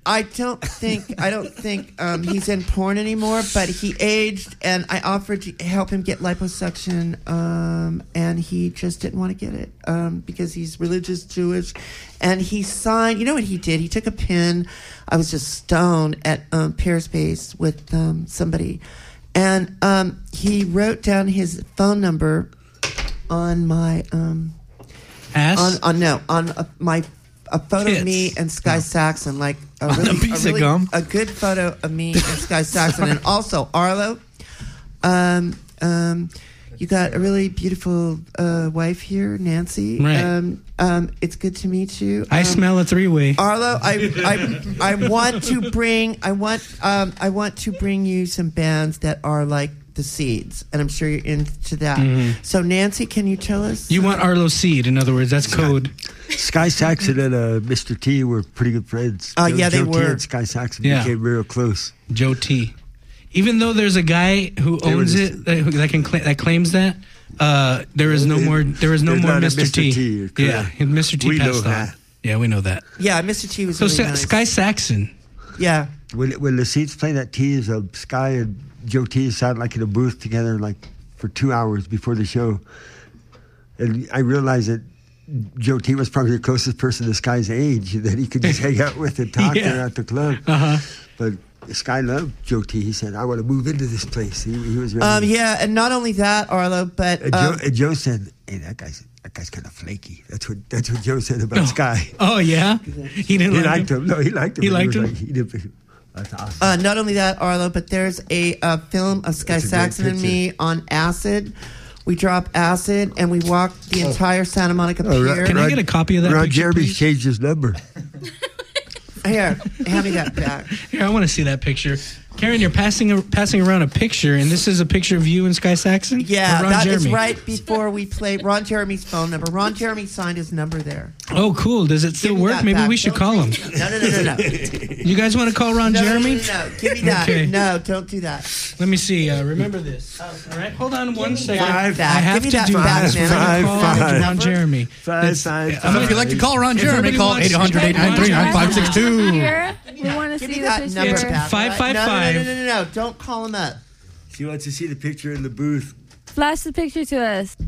I don't think I don't think um, he's in porn anymore. But he aged, and I offered to help him get liposuction, um, and he just didn't want to get it um, because he's religious Jewish, and he signed. You know what he did? He took a pen. I was just stoned at um, Pearspace with um, somebody, and um, he wrote down his phone number on my um, ass. On, on no on uh, my. A photo Tits. of me and Sky Saxon, like a, On really, a piece of really, gum? a good photo of me and Sky Saxon, and also Arlo. Um, um, you got a really beautiful uh, wife here, Nancy. Right. Um, um, it's good to meet you. Um, I smell a three-way. Arlo, I, I, I want to bring, I want, um, I want to bring you some bands that are like the Seeds, and I'm sure you're into that. Mhm. So, Nancy, can you tell us? You want Arlo Seed, in other words. That's code. Sky Saxon and uh, Mister T were pretty good friends. Oh, Joe- yeah, they Joe T were. and Sky Saxon Yeah. became real close. Joe T. Even though there's a guy who They were owns just- it that, who- that can cla- that claims that, uh, there is no more. There is no There's more not a Mister Mister T. T, Yeah, correct. Mister T We know passed on. that. Yeah, we know that. Yeah, Mister T was So really Sa- nice. Sky Saxon. Yeah. When when the Seeds played that T's, uh, Sky and Joe T sat like in a booth together like for two hours before the show, and I realized that Joe T was probably the closest person to Sky's age that he could just hang out with and talk Yeah. there at the club. Uh-huh. But Sky loved Joe T. He said, "I want to move into this place." He, he was ready. Um, yeah, and not only that, Arlo, but And um, Joe, and Joe said, "Hey, that guy's that guy's kind of flaky." That's what that's what Joe said about Sky. Oh yeah, he didn't. He like liked him. No, he liked him. He but liked was him? Like, he didn't, that's awesome. uh, not only that, Arlo, but there's a uh, film of Sky That's a great Saxon and me on acid. We drop acid and we walk the entire Santa Monica Oh, Pier. Can I get a copy of that Ron picture, Jeremy please? changed his number. Here, hand me that back. Here, I want to see that picture. Karen, you're passing passing around a picture, and this is a picture of you and Sky Saxon. Yeah, Or Ron that is Jeremy? right before we played Ron Jeremy's phone number. Ron Jeremy signed his number there. Oh, cool. Does it still Give me work? that Maybe back. we should Don't call him. No, no, no, no, no. You guys want to call Ron no, Jeremy? No, no, no, no. Give me that. Okay. No, don't do that. Let me see. Uh, remember this. All right, hold on one me second. that I back. have Give me to that do back, this. man. We're gonna Five, call five. Ron Jeremy. Five, It's- five, I'm five. gonna- If you'd like to call Ron If Jeremy, everybody call wants- eight hundred, eight nine three, nine five six two. We want to Give see me the that picture. number back. Five, all five, no, five. No, no, no, no, no. Don't call him up. She wants to see the picture in the booth. Flash the picture to us.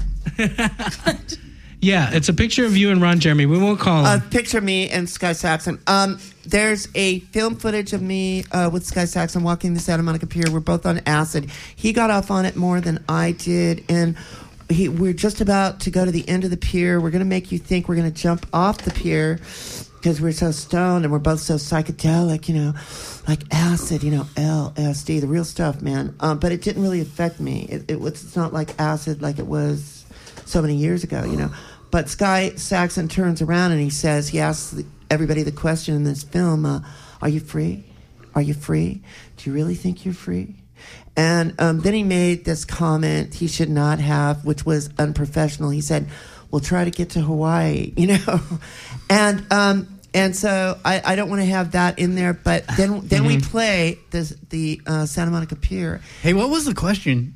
Yeah, it's a picture of you and Ron Jeremy. We won't call A him. picture of me and Sky Saxon. Um, there's a film footage of me uh, with Sky Saxon walking the Santa Monica Pier. We're both on acid. He got off on it more than I did, and he, we're just about to go to the end of the pier. We're going to make you think we're going to jump off the pier because we're so stoned and we're both so psychedelic, you know, like acid, you know, L S D, the real stuff, man. Um, but it didn't really affect me. It, it was, it's not like acid like it was so many years ago, you know. But Sky Saxon turns around and he says, he asks the, everybody the question in this film, uh, are you free? Are you free? Do you really think you're free? And um, then he made this comment he should not have, which was unprofessional. He said, we'll try to get to Hawaii, you know. and um, and so I, I don't want to have that in there. But then then we Mm-hmm. play this, the uh, Santa Monica Pier. Hey, what was the question?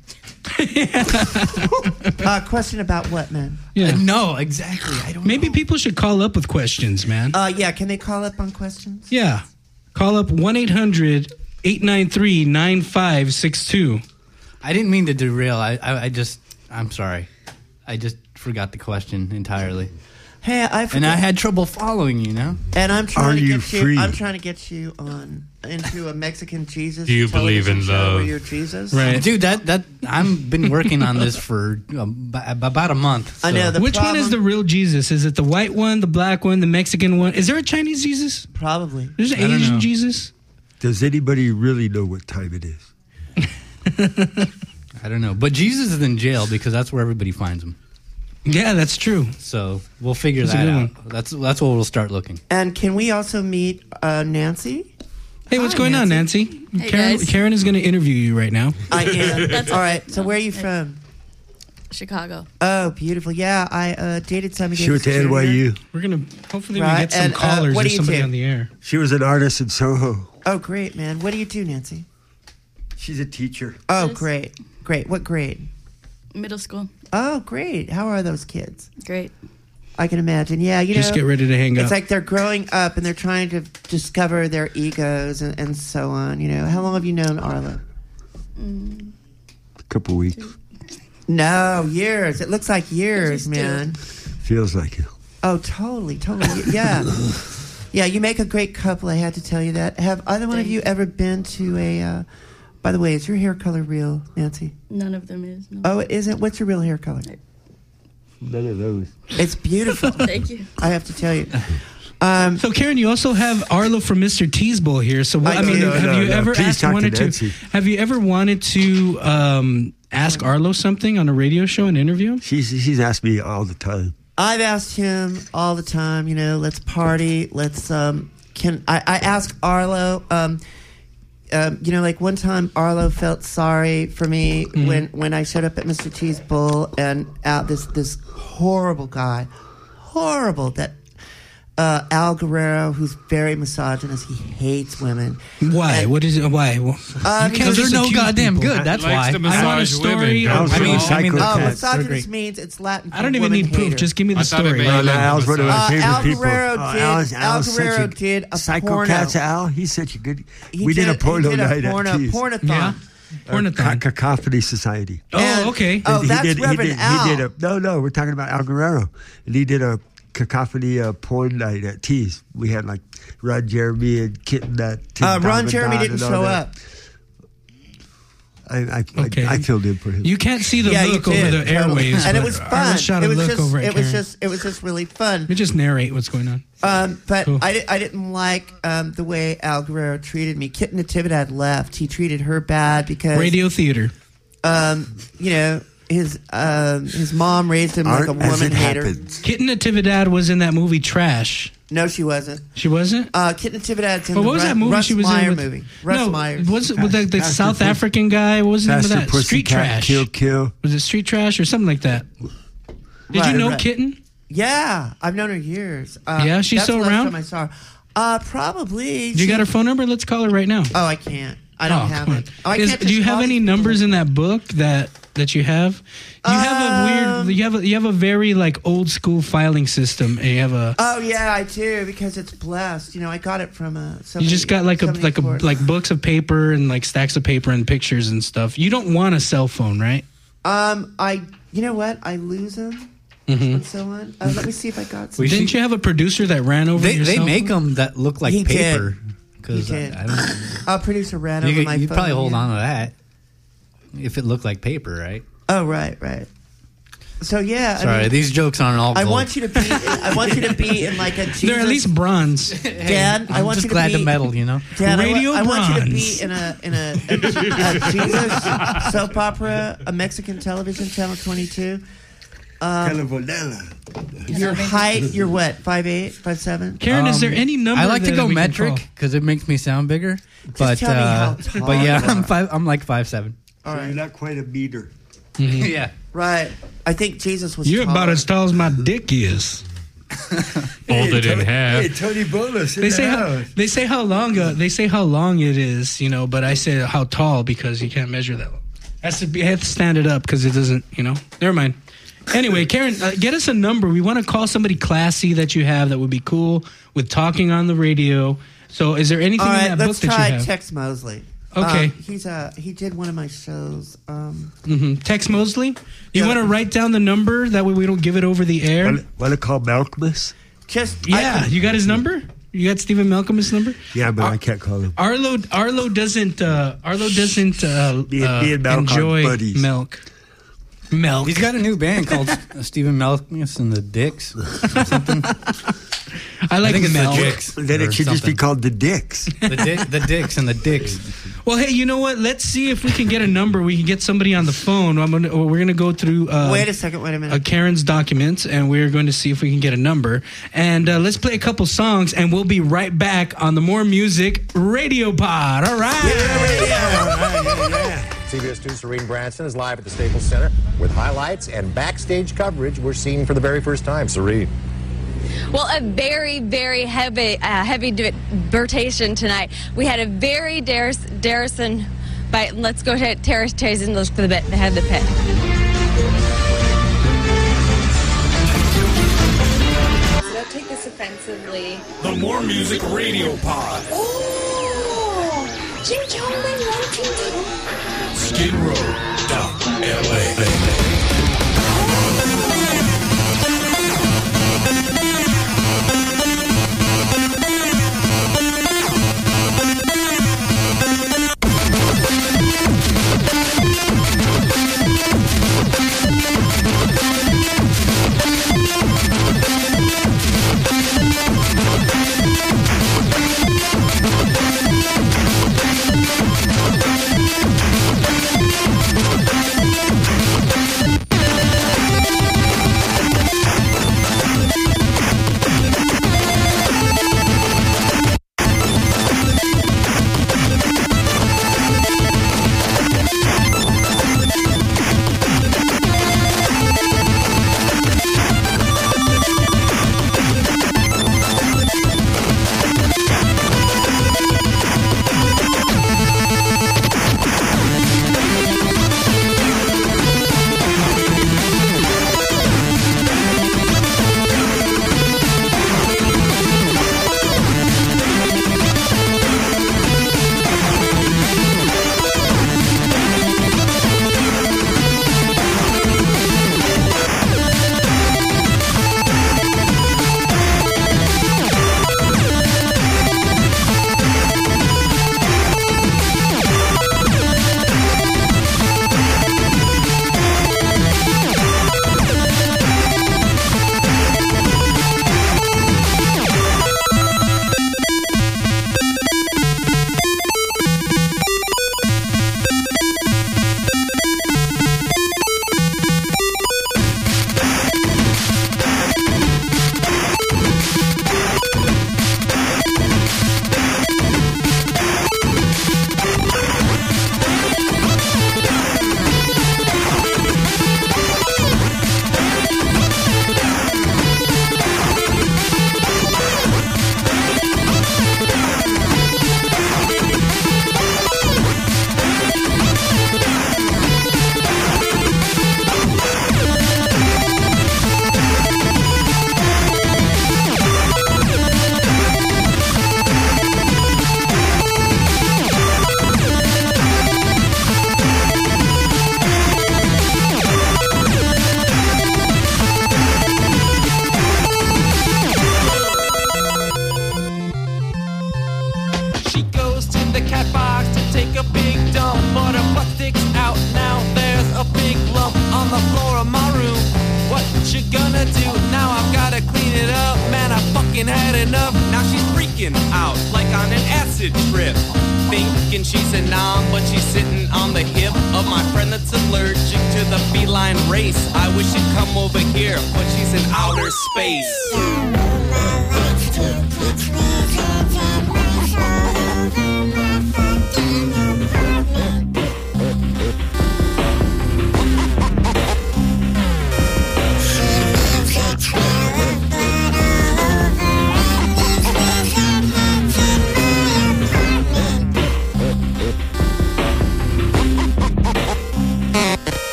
Uh, question about what, man? Yeah. Uh, no, exactly. I don't Maybe people should call up with questions, man. Uh, yeah, can they call up on questions? Yeah. Call up one eight hundred, eight nine three, nine five six two. I didn't mean to derail. I, I, I just, I'm sorry. I just forgot the question entirely. Hey, I And I had trouble following you, know? And I'm trying Are to you get free? you. I'm trying to get you on into a Mexican Jesus. Do you believe television in show love? Where you're Jesus, Right. Dude, that, that, I've been working on this for um, b- about a month. I know. so- The Which one is the problem- real Jesus? Is it the white one, the black one, the Mexican one? Is there a Chinese Jesus? Probably. There's an I don't Asian know. Jesus? Does anybody really know what time it is? I don't know. But Jesus is in jail because that's where everybody finds him. Yeah, that's true. So we'll figure That's a that good out. one. That's that's what we'll start looking. And can we also meet uh, Nancy? Hey, what's Hi, going on, Nancy? Hey, Karen, guys. Karen is going to interview you right now. I am. That's All right. So where are you from? Chicago. Oh, beautiful. Yeah, I uh, dated somebody. She went to N Y U. We're going to, hopefully we Right, get some and, uh, callers what or do you somebody do? on the air. She was an artist in Soho. Oh, great, man. What do you do, Nancy? She's a teacher. Oh, Yes. great. Great. What grade? Middle school. Oh, great. How are those kids? Great. I can imagine. Yeah, you Just know, get ready to hang It's up. like they're growing up and they're trying to discover their egos and, and so on. You know, how long have you known Arlo? A couple weeks. No, years. It looks like years, man. Feels like it. Oh, totally, totally. Yeah. Yeah, you make a great couple. I had to tell you that. Have either one of you ever been to a... Uh, by the way, is your hair color real, Nancy? None of them is. No. Oh, it isn't? What's your real hair color? None of those. It's beautiful. Thank you. I have to tell you. Um, so, Karen, you also have Arlo from Mister T's Bowl here. So, what, I I, mean, do. have No, you no, ever please asked, talk to wanted to? Nancy. Have you ever wanted to um, ask Arlo something on a radio show and interview him? She's she's asked me all the time. I've asked him all the time, you know, let's party, let's, um, can, I, I ask Arlo, um, um, you know, like one time Arlo felt sorry for me Mm-hmm. when, when I showed up at Mister T's Bowl and out this, this horrible guy, horrible, that, uh, Al Guerrero, who's very misogynist, he hates women. Why? what is it? Why? Well, Uh, you can't because just they're no accuse goddamn people. good, that's I why. I want a massage story. women. I Don't mean, you? I mean, Oh, Psychopath. misogynist means it's Latin for I don't even woman need proof. hater. Just give me the I thought it story. made No, no, Al's one of my Uh, favorite Al people. Guerrero Oh, did- Al's- Al Al's such Guerrero a did a Psycho porno. Cats Al. He's such a good. He we did, a porno he did a night porno, at T's. pornathon. Yeah. Uh, Pornathon. Ca- Cacophony Society. Oh, And- okay. Oh, And that's he did, Reverend he did, Al. He did a, no, no, we're talking about Al Guerrero. And he did a cacophony uh, porn night at T's. We had like Ron Jeremy and Kitten that. Tim Uh, Ron Donovan Jeremy didn't and all show that. up. I, I, Okay. I, I filled in for him. You can't see the Yeah, you look over did, the totally. airwaves. and it but was Arlo fun. shot a It was look just, over at it was Karen. just, it was just really fun. Let me just narrate what's going on. Um, but Cool. I, di- I didn't like um, the way Al Guerrero treated me. Kitten Natividad left. He treated her bad because Radio theater. um, you know, his um, his mom raised him like a Art as woman it hater. happens. Kitten Natividad was in that movie Trash. No, she wasn't. She wasn't? Uh, Kitten Natividad's in Well, the what was Russ, that movie Russ she was Meyer in? With, movie. Russ no, Meyer. was it with the, the Faster South Pussy- African guy? What was the name of Faster that? Pussycat, Street Trash. Kill, kill. Was it Street Trash or something like that? Did Right, you know right. Kitten? Yeah, I've known her years. Uh, Yeah, she's that's still the last around? time I saw her. Uh, probably. You She- got her phone number? Let's call her right now. Oh, I can't. I don't Oh, have come it. on. Oh, I Is- can't do just you have call any these people. numbers in that book that that you have? You have a Um, weird. You have a you have a very like old school filing system. And you have a. Oh yeah, I do because it's blessed. You know, I got it from a. You Somebody, just got like a somebody like a for it. like books of paper and like stacks of paper and pictures and stuff. You don't want a cell phone, right? Um, I. You know what? I lose them Mm-hmm. and so on. Uh, let me see if I got. Some. Didn't you have a producer that ran over They your they cell make phone? them that look like He did. paper. He Because did. I, I don't. Our producer ran You over could my you'd phone. probably hold yeah. on to that if it looked like paper, right? Oh right, right. So yeah. Sorry, I mean, these jokes aren't all. I gold. want you to be. I want you to be in like a. Jesus, They're at least bronze. Dan, I I'm want just you to glad be, to meddle, you know. Dan, I wa- Radio I, want you to bronze. be in a in a, a, a Jesus soap opera, a Mexican television channel twenty-two. Um, Telenovela. your height, you're what? Five eight, five seven. Karen, is there Um, any number? I like to that go we can metric call? because it makes me sound bigger. but tell me uh, how tall but yeah, you I'm are. five. I'm like five seven. All So right. you're not quite a meter. Yeah. Right. I think Jesus was. You're about taller. as tall as my dick is. Folded in Tony, half. Hey, Tony Bolus in They the say how, house. they say how long uh, they say how long it is, you know, but I say how tall because you can't measure that long. Has to be I have to stand it up because it doesn't, you know. Never mind. Anyway, Karen, uh, get us a number. We want to call somebody classy that you have that would be cool with talking on the radio. So, is there anything All right, in that let's book that try you have? Tex Mosley. Okay. Um, he's a he did one of my shows. Um, Mm-hmm. Tex Mosley. You Yeah. want to write down the number that way we don't give it over the air? Want, want to call Malcolmus? just Yeah, I, you got his number. You got Stephen Malcolm's number. Yeah, but I can't call him. Arlo Arlo doesn't uh, Arlo doesn't uh, Me and- uh, me and Malcolm enjoy buddies. milk. Milk. He's got a new band called Stephen Malcolmus and the Dicks. Or something. I like I think it's milk. the Dicks. Then or it should just be something. called the Dicks. the, di- the Dicks and the Dicks. Well, hey, you know what? Let's see if we can get a number. We can get somebody on the phone. I'm gonna, we're going to go through. Uh, wait a second. Wait a uh, minute. Karen's documents, and we're going to see if we can get a number. And uh, let's play a couple songs, and we'll be right back on the More Music Radio Pod. All right. C B S News' Serene Branson is live at the Staples Center with highlights and backstage coverage we're seeing for the very first time. Serene. Well, a very, very heavy, uh, heavy debatation tonight. We had a very Darris, Darrison, but let's go to Terrace Terry's and look for the bit, the head of the pit. offensively. The More Music Radio Pod. Oh, Jim Jones, one, two, three. Skid Row dot L A.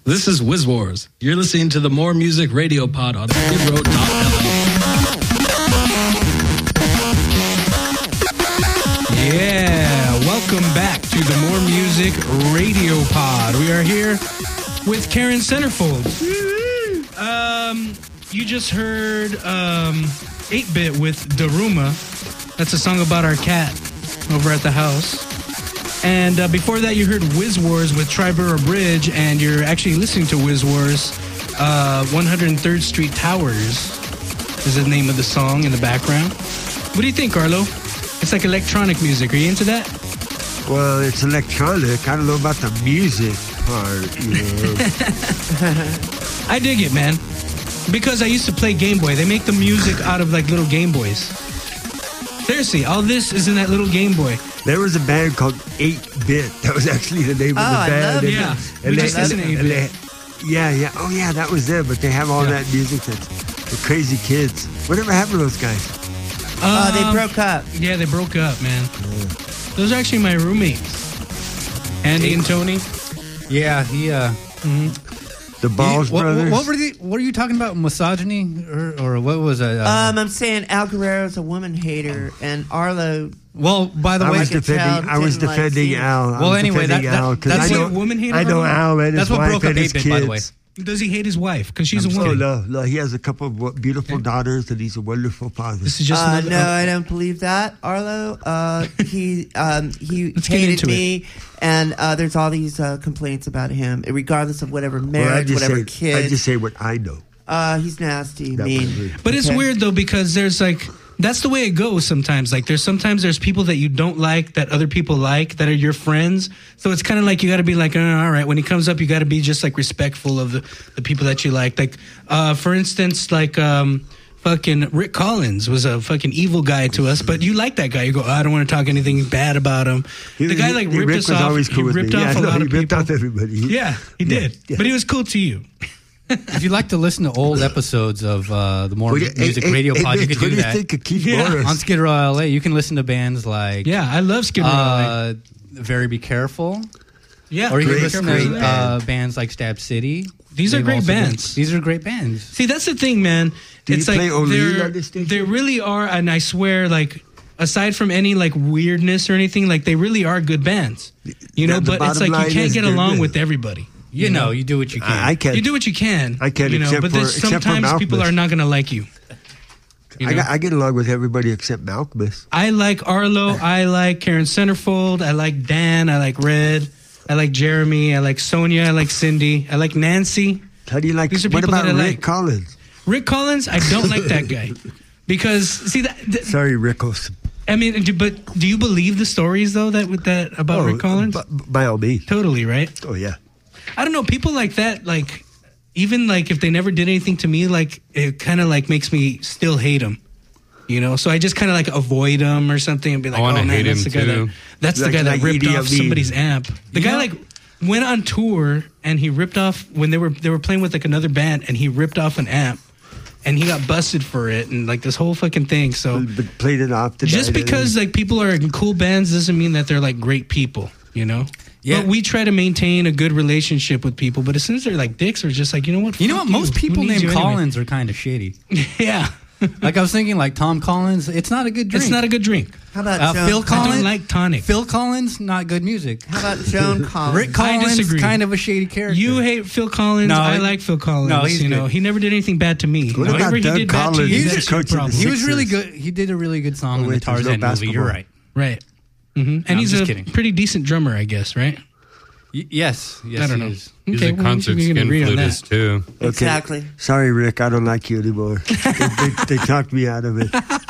This is Wiz Wars. You're listening to the More Music Radio Pod on skid row dot L A. Yeah, welcome back to the More Music Radio Pod. We are here with Karen Centerfold. Um, you just heard um, eight bit with Daruma. That's a song about our cat over at the house. And uh, before that, you heard Wiz Wars with Triborough Bridge, and you're actually listening to Wiz Wars. Uh, one hundred third Street Towers is the name of the song in the background. What do you think, Arlo? It's like electronic music. Are you into that? Well, it's electronic. I don't know about the music part, you know. I dig it, man. Because I used to play Game Boy. They make the music out of like little Game Boys. Seriously, all this is in that little Game Boy. There was a band called eight bit. That was actually the name Oh, of the I band. love And- it. Yeah, and we they- just listened to and eight bit. they- Yeah, yeah. Oh, yeah, that was them. But they have all Yeah. that music that's the crazy kids. Whatever happened to those guys? Oh, they Um, broke up. Yeah, they broke up, man. Those are actually my roommates. Andy and Tony. Yeah, he. uh The Balls he, what, Brothers. What were the? What are you talking about? Misogyny or, or what was it? Uh, Um, I'm saying Al Guerrero's a woman hater, and Arlo. well, by the I way, was defending. I was defending Al. I Well, was anyway, that, defending that, Al, 'cause that's I know, what, woman hater. I know Al and his That's what wife broke up and his eight bit, kids. by the way. Does he hate his wife? Because she's a Oh woman. no, no, he has a couple of wo- beautiful daughters, and he's a wonderful father. This is just Uh, another- no, I don't believe that, Arlo. Uh, he um, he Let's get hated into me, and uh, there's all these uh, complaints about him, regardless of whatever Well, I marriage, just whatever say, kid. I just say what I know. uh, he's nasty, That mean. was me. But it's Okay. weird though because there's like that's the way it goes sometimes. Like there's sometimes there's people that you don't like that other people like that are your friends. So it's kind of like you got to be like, oh, all right. When he comes up, you got to be just like respectful of the, the people that you like. Like uh, for instance, like um, fucking Rick Collins was a fucking evil guy to us, but you like that guy. You go, oh, I don't want to talk anything bad about him. He- the guy he- like he- ripped Rick us was off. always cool he with ripped me. off Yeah, a no, lot he of ripped people. off everybody. He- Yeah, he Yeah, did. yeah. But he was cool to you. If you'd like to listen to old episodes of uh, the More Well, yeah, Music hey, Radio hey, Pod, hey, you Mitch, could what do do you that. think of Keith Yeah. Morris? On Skid Row L A, you can listen to bands like Yeah, I love Skid Row. uh, Very Be Careful. yeah, Or you can Great, listen great to uh, bands like Stab City. These are They've great also been- bands. these are great bands. See, that's the thing, man. Do it's you like play O'Leary there, on this station? there really are, and I swear, like aside from any like weirdness or anything, like they really are good bands. You know, Yeah, the but it's bottom like line you can't is get they're along good. with everybody. You know, you do what you can. I, I can't. You do what you can. I can't, you know, except but for- there's except for sometimes people Malcolmus. are not going to like you. You I, know? got, I get along with everybody except Malcolmus. I like Arlo. I like Karen Centerfold. I like Dan. I like Red. I like Jeremy. I like Sonia. I like Cindy. I like Nancy. How do you like? These are What people about that I Rick like. Collins? Rick Collins. I don't like that guy because see that. that Sorry, Rickles. I mean, do- but do you believe the stories though that with that about Oh, Rick Collins? b- by all means. Totally, right? Oh yeah. I don't know. People like that, like even like if they never did anything to me, like it kind of like makes me still hate them. You know, so I just kind of like avoid them or something and be like, I oh wanna man, hate that's the him, guy too. that that's Like- the guy that like ripped Edie off Amin. somebody's amp. The You guy know- like went on tour and he ripped off when they were they were playing with like another band and he ripped off an amp and he got busted for it and like this whole fucking thing. So But played it off. tonight, just because like people are in cool bands doesn't mean that they're like great people, you know. Yeah. But we try to maintain a good relationship with people. But as soon as they're like dicks, we're just like, you know what? You know Fuck what? Most Who people needs named you anyway? Collins are kind of shady. Yeah. Like I was thinking, like Tom Collins, it's not a good drink. It's not a good drink. How about Uh, Joan Phil I Collins? don't like tonic. Phil Collins, not good music. How about Joan Collins? Rick I Collins, disagree. kind of a shady character. You hate Phil Collins. No, I he- like Phil Collins. no, he's you know, good. he never did anything bad to me. What Whatever about he Doug did bad to Collins? you, He's that's the your coach of the problem. he was really Sixers. good. He did a really good song Oh, in wait, the there's no Tarzan movie. basketball. You're right. Right. Mm-hmm. And I'm he's just a kidding. pretty decent drummer, I guess. Right. Y- yes, yes, I don't he know. is. He's Okay, a well, concert we can skin agree on that. flutist, too. Okay. Exactly. Sorry, Rick. I don't like you anymore. they, they, they talked me out of it.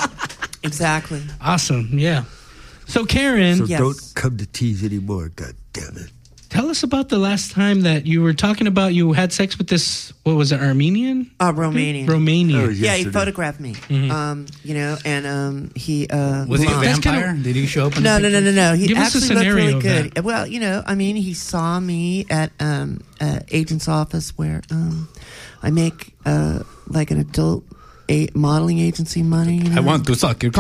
Exactly. Awesome. Yeah. So Karen, So Yes. don't come to tease anymore. God damn it. tell us about the last time that you were talking about you had sex with this. What was it? Armenian? Uh, Romanian. Romanian. Oh, Yeah, he yesterday. photographed me. Mhm. Um, you know, and um, he uh, Was he a blonde. That's vampire? kinda- Did he show up in No, the no, no, no, no. He Give us a actually looked scenario really of good. that. Well, you know, I mean, he saw me at um, uh, agent's office where um, I make uh, like an adult a- modeling agency money. You know? I want to suck your cunt.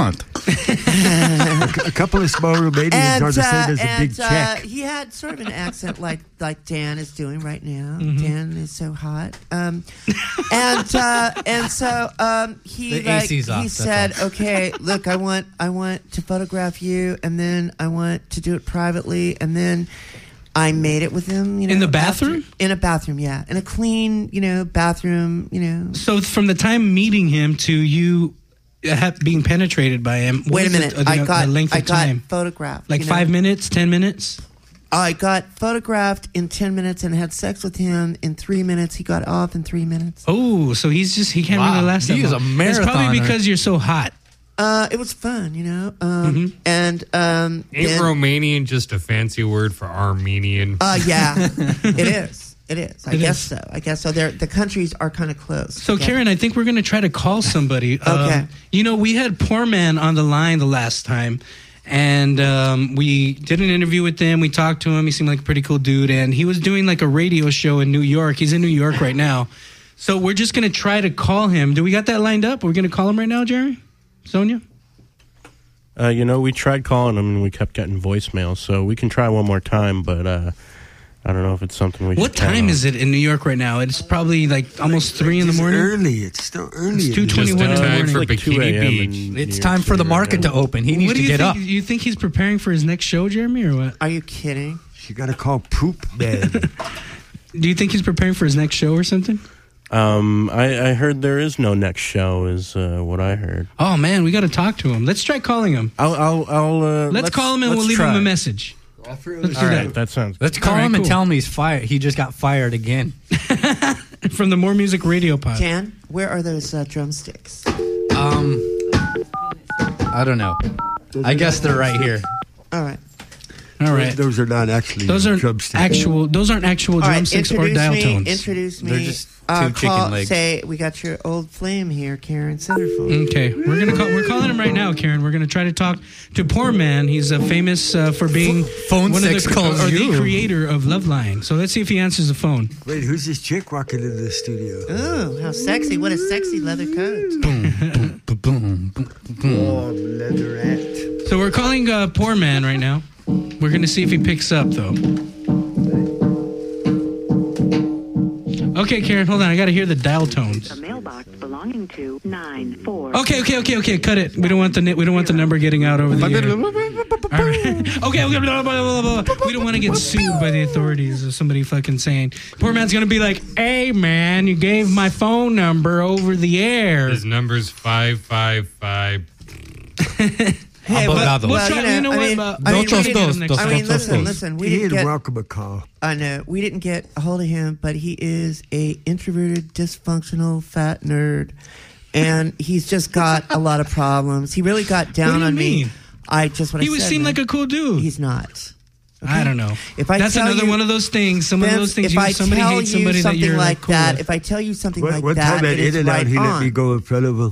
a couple of small Romanians And, are the uh, same as a and, big uh, check. he had sort of an accent like like Dan is doing right now. Mhm. Dan is so hot. Um, and uh, and so um, he The like, A C's off, he that's said, all. "Okay, look, I want I want to photograph you, and then I want to do it privately, and then." I made it with him, you know. In the bathroom? after- in a bathroom, yeah. In a clean, you know, bathroom, you know. So from the time meeting him to you ha- being penetrated by him, what Wait a is it, minute. uh, the, I got the length I of got time? photographed. Like you know? five minutes, ten minutes? I got photographed in ten minutes and had sex with him in three minutes. He got off in three minutes. Oh, so he's just, he can't Wow, really last he that is long. a It's probably marathoner. because you're so hot. Uh, it was fun, you know. Um, Mm-hmm. And um, Ain't then- Romanian just a fancy word for Armenian? Uh, yeah, it is. It is. I It guess is. so. I guess so. They're, the countries are kind of close. So, together. Karen, I think we're going to try to call somebody. Okay. Um, you know, we had Poor Man on the line the last time, and um, we did an interview with him. We talked to him. He seemed like a pretty cool dude, and he was doing like a radio show in New York. He's in New York right now. So we're just going to try to call him. Do we got that lined up? We're going to call him right now, Jeremy? Sonia? Uh, you know, we tried calling him and we kept getting voicemail, so we can try one more time, but uh, I don't know if it's something we What should count time on. is it in New York right now? It's probably like almost three in the It's morning. early. It's still early. It's two twenty-one in the time morning. for like two Bikini a m Beach. in It's New time York for the City market right to now. open. He needs What do to you get think? up. You think he's preparing for his next show, Jeremy, or what? Are you kidding? You got to call Poop Man. Do you think he's preparing for his next show or something? Um, I, I heard there is no next show, is uh, what I heard. Oh man, we got to talk to him. Let's try calling him. I'll, I'll, I'll uh, Let's, call him and let's we'll leave try. him a message. Let's do All that. right, that sounds. Let's call All right, him and cool. tell him he's fired. He just got fired again. From the More Music Radio Pod. Dan, where are those uh, drumsticks? Um, I don't know. I guess they're right here. All right. All right. Those are not actually Those aren't drumsticks. actual. Those aren't actual All right, drumsticks or introduce dial me, tones. Introduce me. They're just uh, two chicken call, legs. Say, we got your old flame here, Karen Centerfold. Okay, we're gonna call. We're calling him right now, Karen. We're gonna try to talk to Poor Man. He's uh, famous uh, for being Phone one sex of the, calls or you. the creator of Loveline. So let's see if he answers the phone. Wait, who's this chick walking into the studio? Ooh, how sexy. What a sexy leather coat. Boom, boom, boom, boom, boom. Warm leatherette. So we're calling uh, Poor Man right now. We're gonna see if he picks up though. Okay, Karen, hold on. I gotta hear the dial tones. A mailbox belonging to nine four. Okay, okay, okay, okay. Cut it. We don't want the ni- we don't want the number getting out over the air. All right. Okay, okay. Blah, blah, blah, blah, blah. We don't want to get sued by the authorities or somebody fucking saying, Poor Man's gonna be like, "Hey, man, you gave my phone number over the air." His number's five five five. Hey, well, Abogado. well, Try- you know, you know I what, mean, uh, I mean, Dos, we dos, didn't- dos, I mean, dos, listen, dos. listen. We He didn't didn't get. welcome a call. I know we didn't get a hold of him, but he is a introverted, dysfunctional, fat nerd, and he's just got a lot of problems. He really got down What do you on mean? me. I just what He I was said, seemed man. like a cool dude. He's not. I don't know. If I That's tell another you- one of those things. Some of Vince, those things. if You, I somebody tell hates somebody you that something you're like cool that, with. if I tell you something One, like one that, time at it is In-N-Out, right he let on. me go in front of him.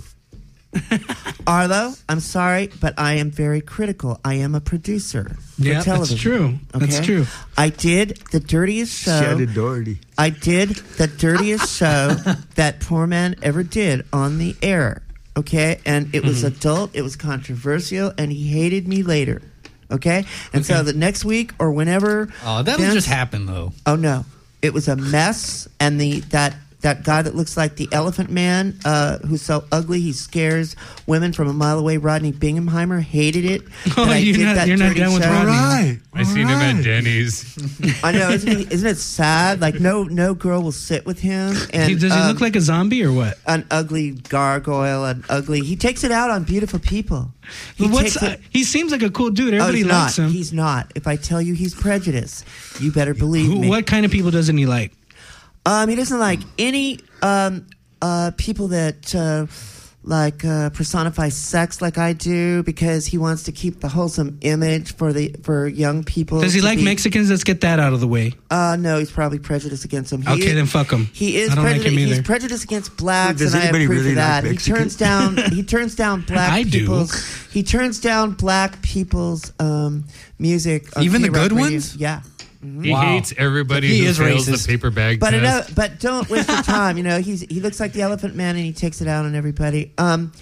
Arlo, I'm sorry, but I am very critical. I am a producer for Yeah, that's television. true. That's okay? true. I did the dirtiest show. Shannon Doherty. I did the dirtiest show that Poor Man ever did on the air. Okay, and it was Mm-hmm. adult. It was controversial, and he hated me later. Okay, and so Okay. the next week or whenever. Oh, that'll Vince- just happen though. Oh no, it was a mess, and the that that guy that looks like the Elephant Man, uh, who's so ugly he scares women from a mile away, Rodney Bingenheimer, hated it. Oh, that I you're did not- that you're not dirty down with show. Rodney. Right. I seen him at Denny's. I know, isn't, he, isn't it sad? Like no no girl will sit with him. And He- does he um, look like a zombie or what? an ugly gargoyle? An ugly. He takes it out on beautiful people. He What's takes uh, it- he seems like a cool dude. Oh, Everybody he's likes not. him. He's not. If I tell you he's prejudiced, you better believe Who, me. what kind of people doesn't he like? Um, he doesn't like any um, uh, people that uh, like uh, personify sex like I do because he wants to keep the wholesome image for the for young people. Does he to like be- Mexicans? Let's get that out of the way. Uh, no, he's probably prejudiced against them. He Okay, is- then fuck him. He is I don't like prejudiced. him either. He's prejudiced against blacks, Does and I have anybody proof really of that. like he turns down. He turns down black I do. people's. He turns down black people's um, music. on Even the K-Rock good radio. ones? Yeah. He Wow. hates everybody He who is fails racist. the paper bag But test. enough, but don't waste your time. You know, he's he looks like the Elephant Man, and he takes it out on everybody. Um,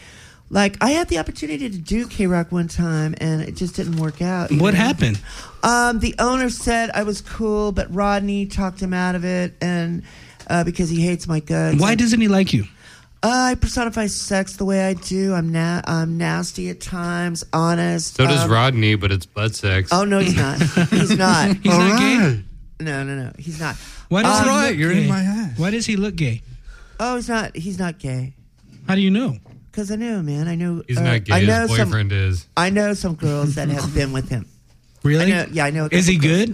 Like, I had the opportunity to do K-Rock one time, and it just didn't work out. What know? happened? Um, the owner said I was cool, but Rodney talked him out of it, and uh, because he hates my guns. Why and, doesn't he like you? Uh, I personify sex the way I do. I'm na- I'm nasty at times, honest. So does um, Rodney, but it's butt sex. Oh, no, he's not. He's not. He's not gay? No, no, no. He's not. Why does Um, he look You're gay? in my ass. Why does he look gay? Oh, he's not. He's not gay. How do you know? Because I know, man. I know. He's uh, not gay. I know His boyfriend some, is. I know some girls that have been with him. Really? I know, yeah, I know. a Is he couple girls. good?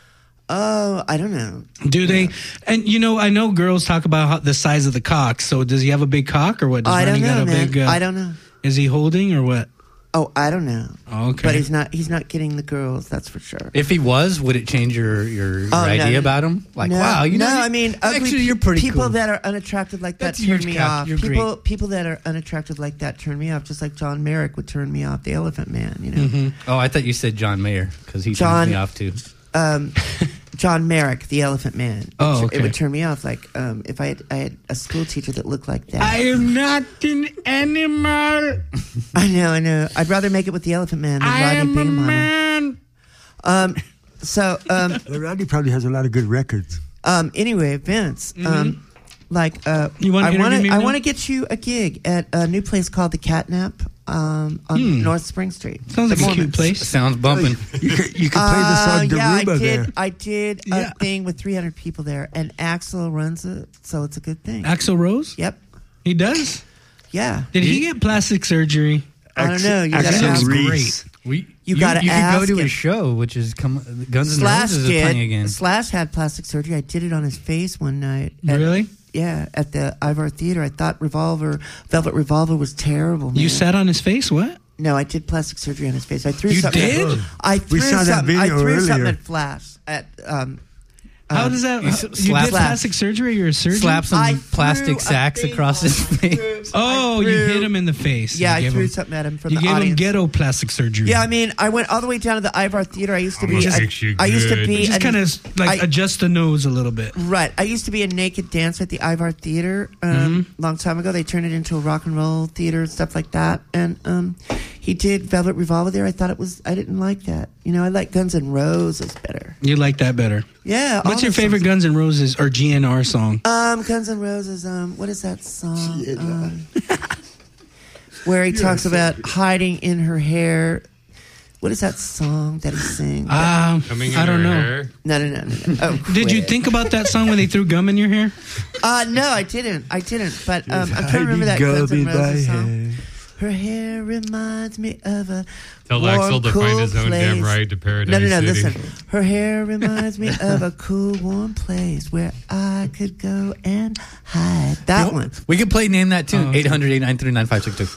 Oh, I don't know. Do they? And you know, I know girls talk about how, the size of the cock. So does he have a big cock or what? Does I don't Rodney know, got a man. big, uh, I don't know. Is he holding or what? Oh, I don't know. Oh, okay. But he's not. He's not getting the girls. That's for sure. If he was, would it change your your, your Oh, no, idea no. about him? Like, no, wow, you no, know, I mean, ugly actually, pe- you're pretty people cool. that are unattractive like that That's a turn huge me cock. off. You're people, great. people that are unattractive like that turn me off. Just like John Merrick would turn me off. The Elephant Man, you know. Mhm. Oh, I thought you said John Mayer because he John- turns me off too. Um, John Merrick, the Elephant Man. Oh, It, okay. it would turn me off. Like um, if I had, I had a school teacher that looked like that. I am not an animal. I know, I know. I'd rather make it with the Elephant Man than I Rodney am a Bingham. man. Um, so um, Well, Rodney probably has a lot of good records. um, anyway, Vince. Um, like uh, You wanna I interview want me to. I now? want to get you a gig at a new place called the Catnap um, on Hmm. North Spring Street. Sounds like The a cute Mormons. place. Sounds bumping. You could, you could play the Uh, song yeah, I Daruba did. there. I did a Yeah. thing with three hundred people there, and Axel runs it, so it's a good thing. Axl Rose? Yep. He does? Yeah. Did he get plastic surgery? I don't know. You gotta Axel ask. Reese. Great. We, You gotta you could go ask to him. his show, which is come, Guns N' Slash Roses is playing did. again. Slash had plastic surgery. I did it on his face one night. At- Really? Yeah, at the Ivar Theater. I thought Revolver, Velvet Revolver was terrible. Man. You sat on his face? What? No, I did plastic surgery on his face. I threw You something. did? I threw saw that something. I video threw something earlier. at Flash. At um. How um, does that? you You, s- you slap- did plastic surgery? You're a surgeon? Slap some I threw plastic a sacks thing across his on- face. Oh, I you threw- hit him in the face. Yeah, You I gave threw him- something at him from You the gave him audience. ghetto plastic surgery. Yeah, I mean, I went all the way down to the Ivar Theater. I used to be. Almost I, makes you I used to good. be. Just a- kind of like I- adjust the nose a little bit. Right. I used to be a naked dancer at the Ivar Theater um, Mm-hmm. long time ago. They turned it into a rock and roll theater and stuff like that. And um, he did Velvet Revolver there. I thought it was. I didn't like that. You know, I like Guns N' Roses better. You like that better. Yeah. all What's your the favorite songs. Guns N' Roses or G N R song? Um, Guns N' Roses. Um, what is that song? Um, where he talks about hiding in her hair. What is that song that he sings? Um, Coming in I don't her know. hair. no, no, no, no. no. Oh, Did you quit. think about that song when they threw gum in your hair? Uh, no, I didn't. I didn't. But um, I'm trying to remember that Guns N' Roses song. Her hair reminds me of a Tell warm, Axel to cool find his own damn place. ride to Paradise No, no, no. City. Listen. Her hair reminds me of a cool, warm place where I could go and hide. That one. We could play Name That Tune. Oh. eight hundred, eight nine three, nine five six two.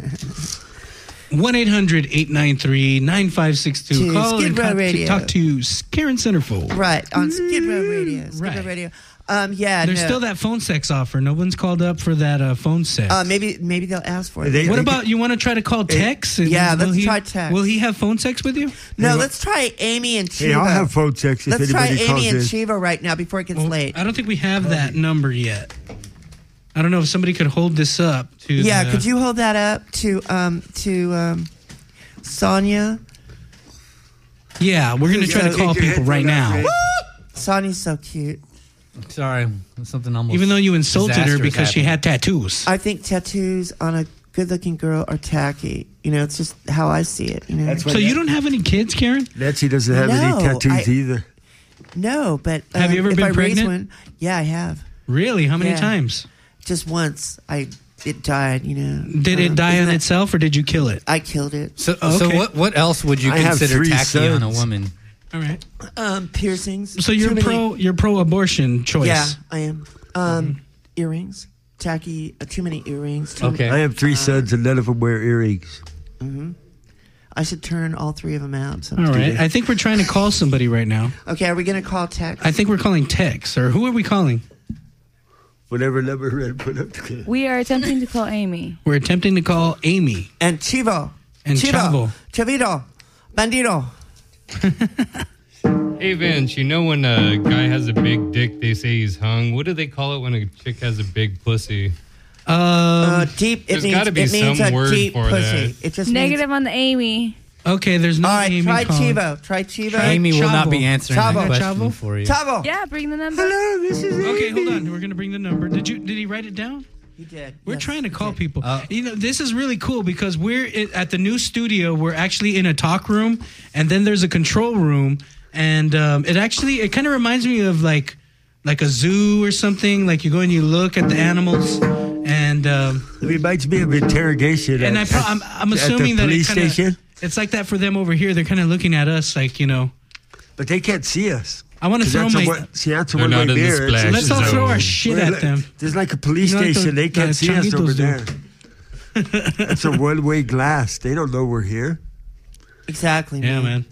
one eight hundred, eight nine three, nine five six two. To Call Skid and Row talk to, Radio. talk to Karen Centerfold. Right on Skid Row Radio. Skid Right. Row Radio. Um, yeah. There's no. still that phone sex offer. No one's called up for that uh, phone sex. Uh, maybe, maybe they'll ask for it. They- what they- about you want to try to call Tex? And yeah, will let's he- try Tex. Will he have phone sex with you? no, let's try Amy and Chivo. Hey, I'll have phone sex if Let's try anybody calls Amy and in. Chivo right now before it gets Well, late. I don't think we have that number yet. I don't know if somebody could hold this up to. Yeah, the, could you hold that up to um to um Sonia? Yeah, we're gonna try to So- call people right now. Sonia's so cute. Sorry, something almost. Even though you insulted her disastrous because she happened. had tattoos. I think tattoos on a good-looking girl are tacky. You know, it's just how I see it. You know. That's what So you don't have any kids, Karen? Nancy doesn't have No, any tattoos I- either. No, but um, Have you ever if been I raise pregnant? one, yeah, I have. Really? How many Yeah. times? Just once, I it died. You know. Did it Um, die isn't on that- itself, or did you kill it? I killed it. So, Oh, so okay. what? What else would you I have consider three tacky on a sons. woman? All right. Um, piercings. So you're Too many- pro you're pro abortion choice. Yeah, I am. Um, earrings, tacky. Uh, too many earrings. Too Okay. I have three sons and none of them wear earrings. hmm I should turn all three of them out. So. All right. I think we're trying to call somebody right now. Okay, are we gonna call Tex? I think we're calling Tex, or who are we calling? Whatever number Red put up together. We are attempting to call Amy. We're attempting to call Amy. And Chivo. And Chivo. Chavo. Chavito. Bandito. Hey Vince, you know when a guy has a big dick, they say he's hung. What do they call it when a chick has a big pussy? Uh, deep. It There's means, gotta be it means some a word deep for pussy. that. It just Negative on the Amy. Okay, there's no All right, Amy try calling. Chivo. Try Chivo. Amy will not be answering Chavo. that question Chavo? for you. Chavo. Yeah, bring the number. Hello, this is Okay, Amy. hold on. We're gonna bring the number. Did you? Did he write it down? He did. We're Yes, trying to he call did. people. Uh, you know, this is really cool because we're i- at the new studio. We're actually in a talk room, and then there's a control room, and um, it actually it kind of reminds me of like like a zoo or something. Like you go and you look at the animals, and um, It reminds me of interrogation. and I at, pro- I'm, I'm at assuming the that it police kind of station. it's like that for them over here. They're kind of looking at us like you know. But they can't see us. I want to 'Cause throw that's a my. one- see, that's a They're not one-way in the mirror. It's splash Let's all just- throw our zone. shit Well, at them. There's like a police You know, like station. the- They can't the see us over changuitos do. there. It's a one-way glass. They don't know we're here. Exactly. Yeah, man.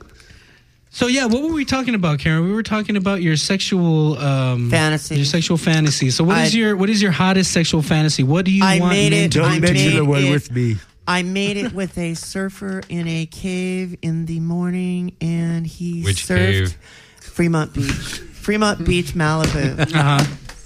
So yeah, what were we talking about, Karen? We were talking about your sexual um, Fantasy. Your sexual fantasy. So what is I- your what is your hottest sexual fantasy? What do you I want? made men it- to Don't I do? mention made the one it- with me. I made it with a surfer in a cave in the morning, and he Which surfed cave? Fremont Beach, Fremont Beach, Malibu, Uh-huh.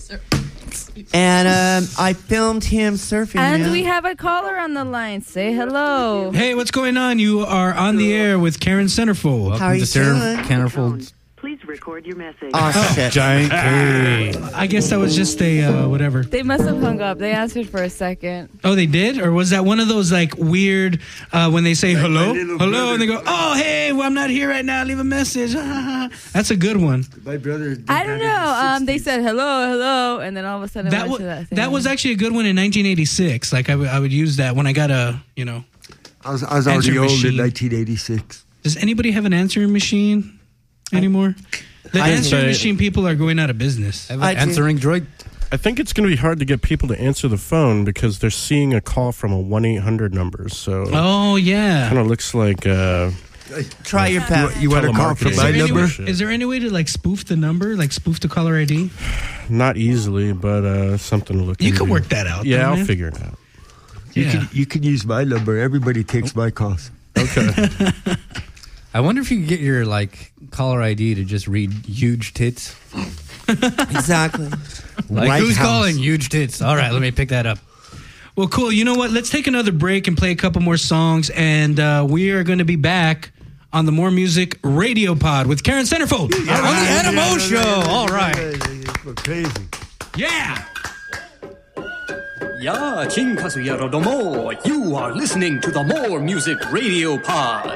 and um, I filmed him surfing. And man. we have a caller on the line. Say hello. Hey, what's going on? You are on the air with Karen Centerfold. How are you doing? Tone. Please record your message. Oh, shit. Giant K. I guess that was just a uh, whatever. They must have hung up. They answered for a second. Oh, they did, or was that one of those like weird uh, when they say hello, my little hello, brother. and they go, oh, hey, well, I'm not here right now. Leave a message. That's a good one. My brother. did I that don't in the know. Um, they sixties. said hello, hello, and then all of a sudden That went was to that thing. that was actually a good one in nineteen eighty-six. Like I would- I would use that when I got a you know. I was, I was Answer already old machine. in nineteen eighty-six. Does anybody have an answering machine anymore? The I answering say- machine people are going out of business. I have I an do. answering droid. I think it's going to be hard to get people to answer the phone because they're seeing a call from a one eight hundred number. So Oh yeah. kind of looks like uh, Try your best. You want to call from telemarketing. my Is there, any number? way, is there any way to like spoof the number, like spoof the caller I D? not easily, but uh, something to look You into. could work that out. Yeah, though, I'll man. figure it out. You Yeah. can you can use my number. Everybody takes my calls. Okay. I wonder if you could get your like caller I D to just read huge tits. Exactly. Like White who's House. calling huge tits? All right, let me pick that up. Well, cool. You know what? Let's take another break and play a couple more songs, and uh, we are going to be back on the More Music Radio Pod with Karen Centerfold. On the Animo Show. All right. Crazy. Yeah. 呀，亲卡苏亚罗多莫 You are listening to the More Music Radio Pod.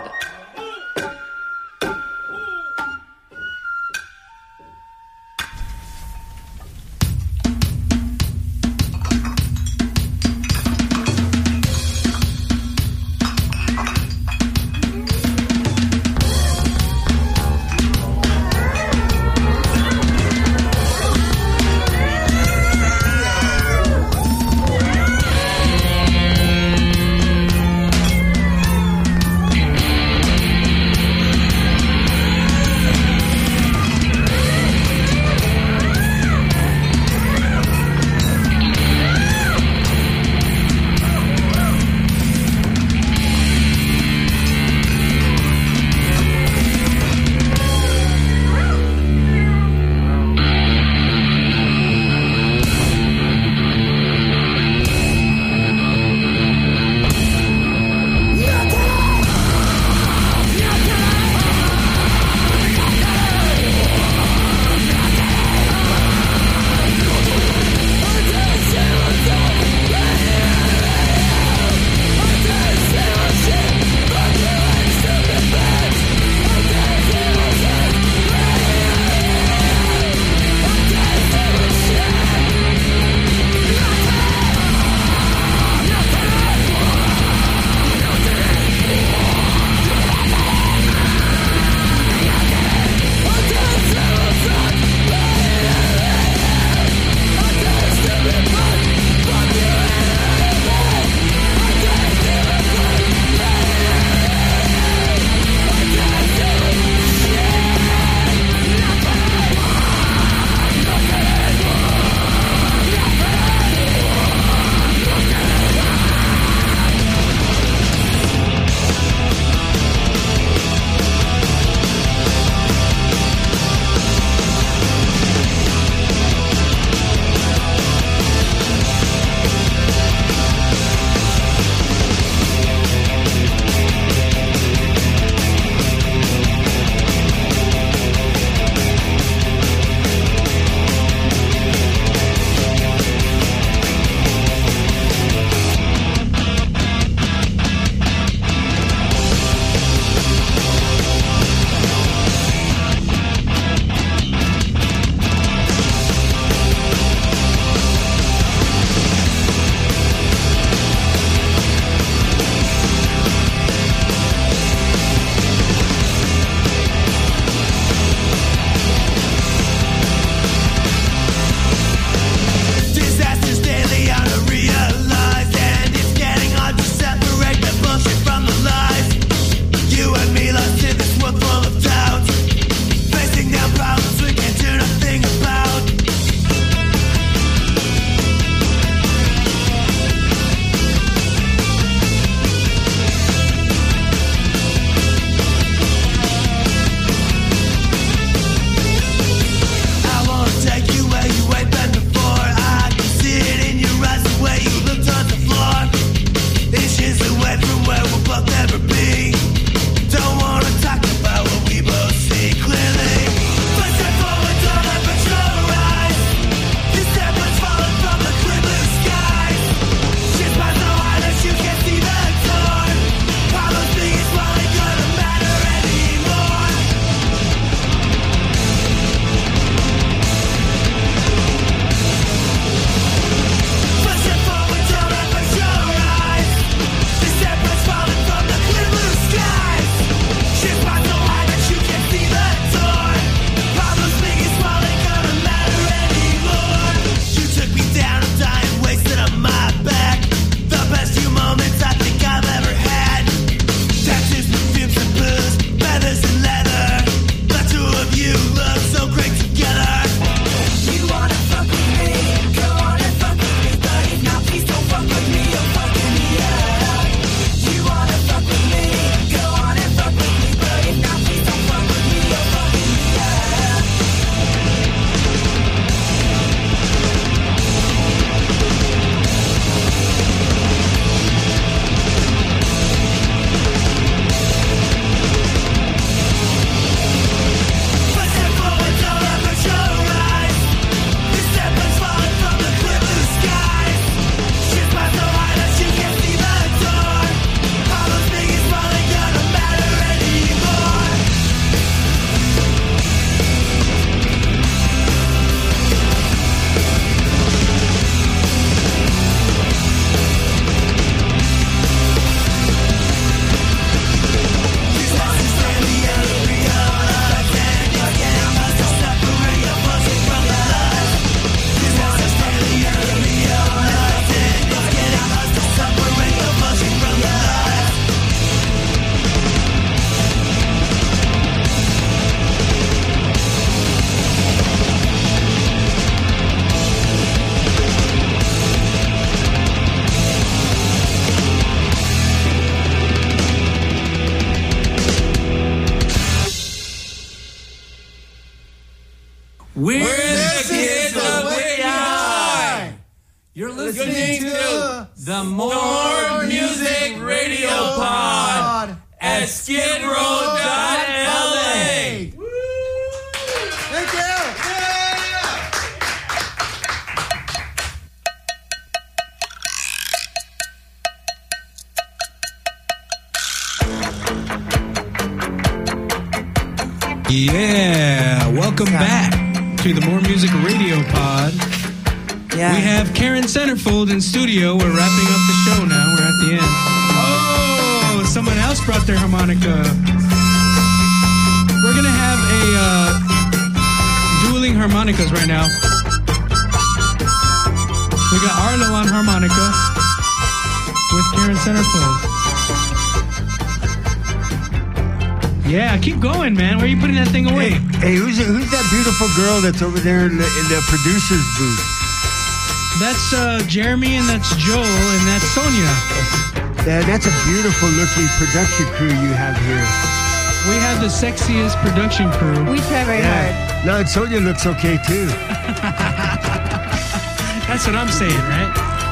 You're listening to the More Music Radio Pod at skid row dot L A. Thank you. Yeah, welcome back to the More Music Radio Pod. Yeah. We have Karen Centerfold in studio. We're wrapping up the show now. We're at the end. Oh, someone else brought their harmonica. We're going to have a uh, dueling harmonicas right now. We got Arlo on harmonica with Karen Centerfold. Yeah, keep going, man. Where are you putting that thing away? Hey, hey who's who's that beautiful girl that's over there in the, in the producer's booth? That's uh, Jeremy, and that's Joel, and that's Sonia. Yeah, that's a beautiful looking production crew you have here. We have the sexiest production crew. We try very Yeah. hard. No, and Sonia looks okay too. That's what I'm saying, right?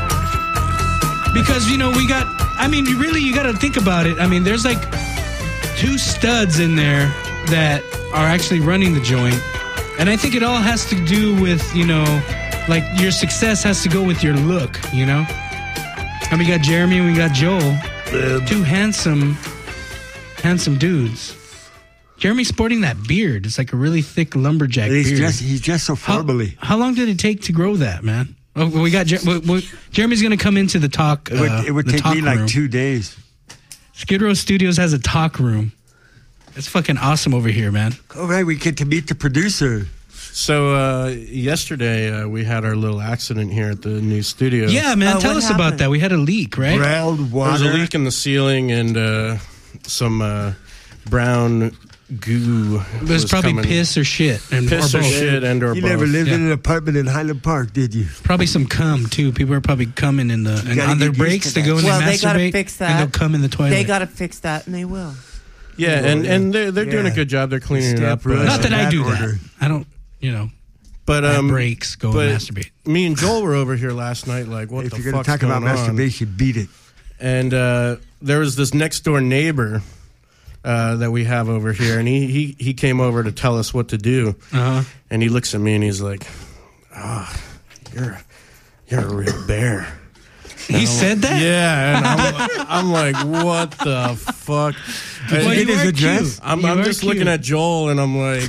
Because, you know, we got, I mean, you really, you got to think about it. I mean, there's like two studs in there that are actually running the joint. And I think it all has to do with, you know, like your success has to go with your look, you know? And we got Jeremy and we got Joel. Um, two handsome, handsome dudes. Jeremy's sporting that beard. It's like a really thick lumberjack He's beard. just he's just so formally. How, how long did it take to grow that, man? Oh, we got Jer- we, we, Jeremy's going to come into the talk. It would, uh, it would the take talk me like room. two days. Skid Row Studios has a talk room. It's fucking awesome over here, man. All right, we get to meet the producer. So uh, yesterday uh, we had our little accident here at the new studio. Yeah, man. tell us about that. We had a leak, right? Brown There was water. a leak in the ceiling and uh, some uh, brown goo. It was probably coming. piss or shit. And, Piss or both. shit and or You both. never lived Yeah. in an apartment in Highland Park, did you? Probably some cum, too. People are probably coming in the... And gotta on their get used breaks, to they that. go in Well, and they gotta masturbate. fix And that. they'll come in the toilet. They got to fix that, and they will. Yeah, and, and they're, they're doing a Yeah. good job. They're cleaning it Step up. right uh, Not that I that do order. that. I don't, you know... But At um, breaks, go but and masturbate. Me and Joel were over here last night. Like, what If the you're going fuck's to talk going about on? masturbation, beat it. And uh, there was this next door neighbor uh, that we have over here, and he, he he came over to tell us what to do. Uh-huh. And he looks at me and he's like, "Ah, oh, you're you're a real bear." And He I'm said like, that? Yeah, and I'm, I'm like, what the fuck? Did And you get you his are address? cute. I'm, You I'm are just cute. looking at Joel, and I'm like,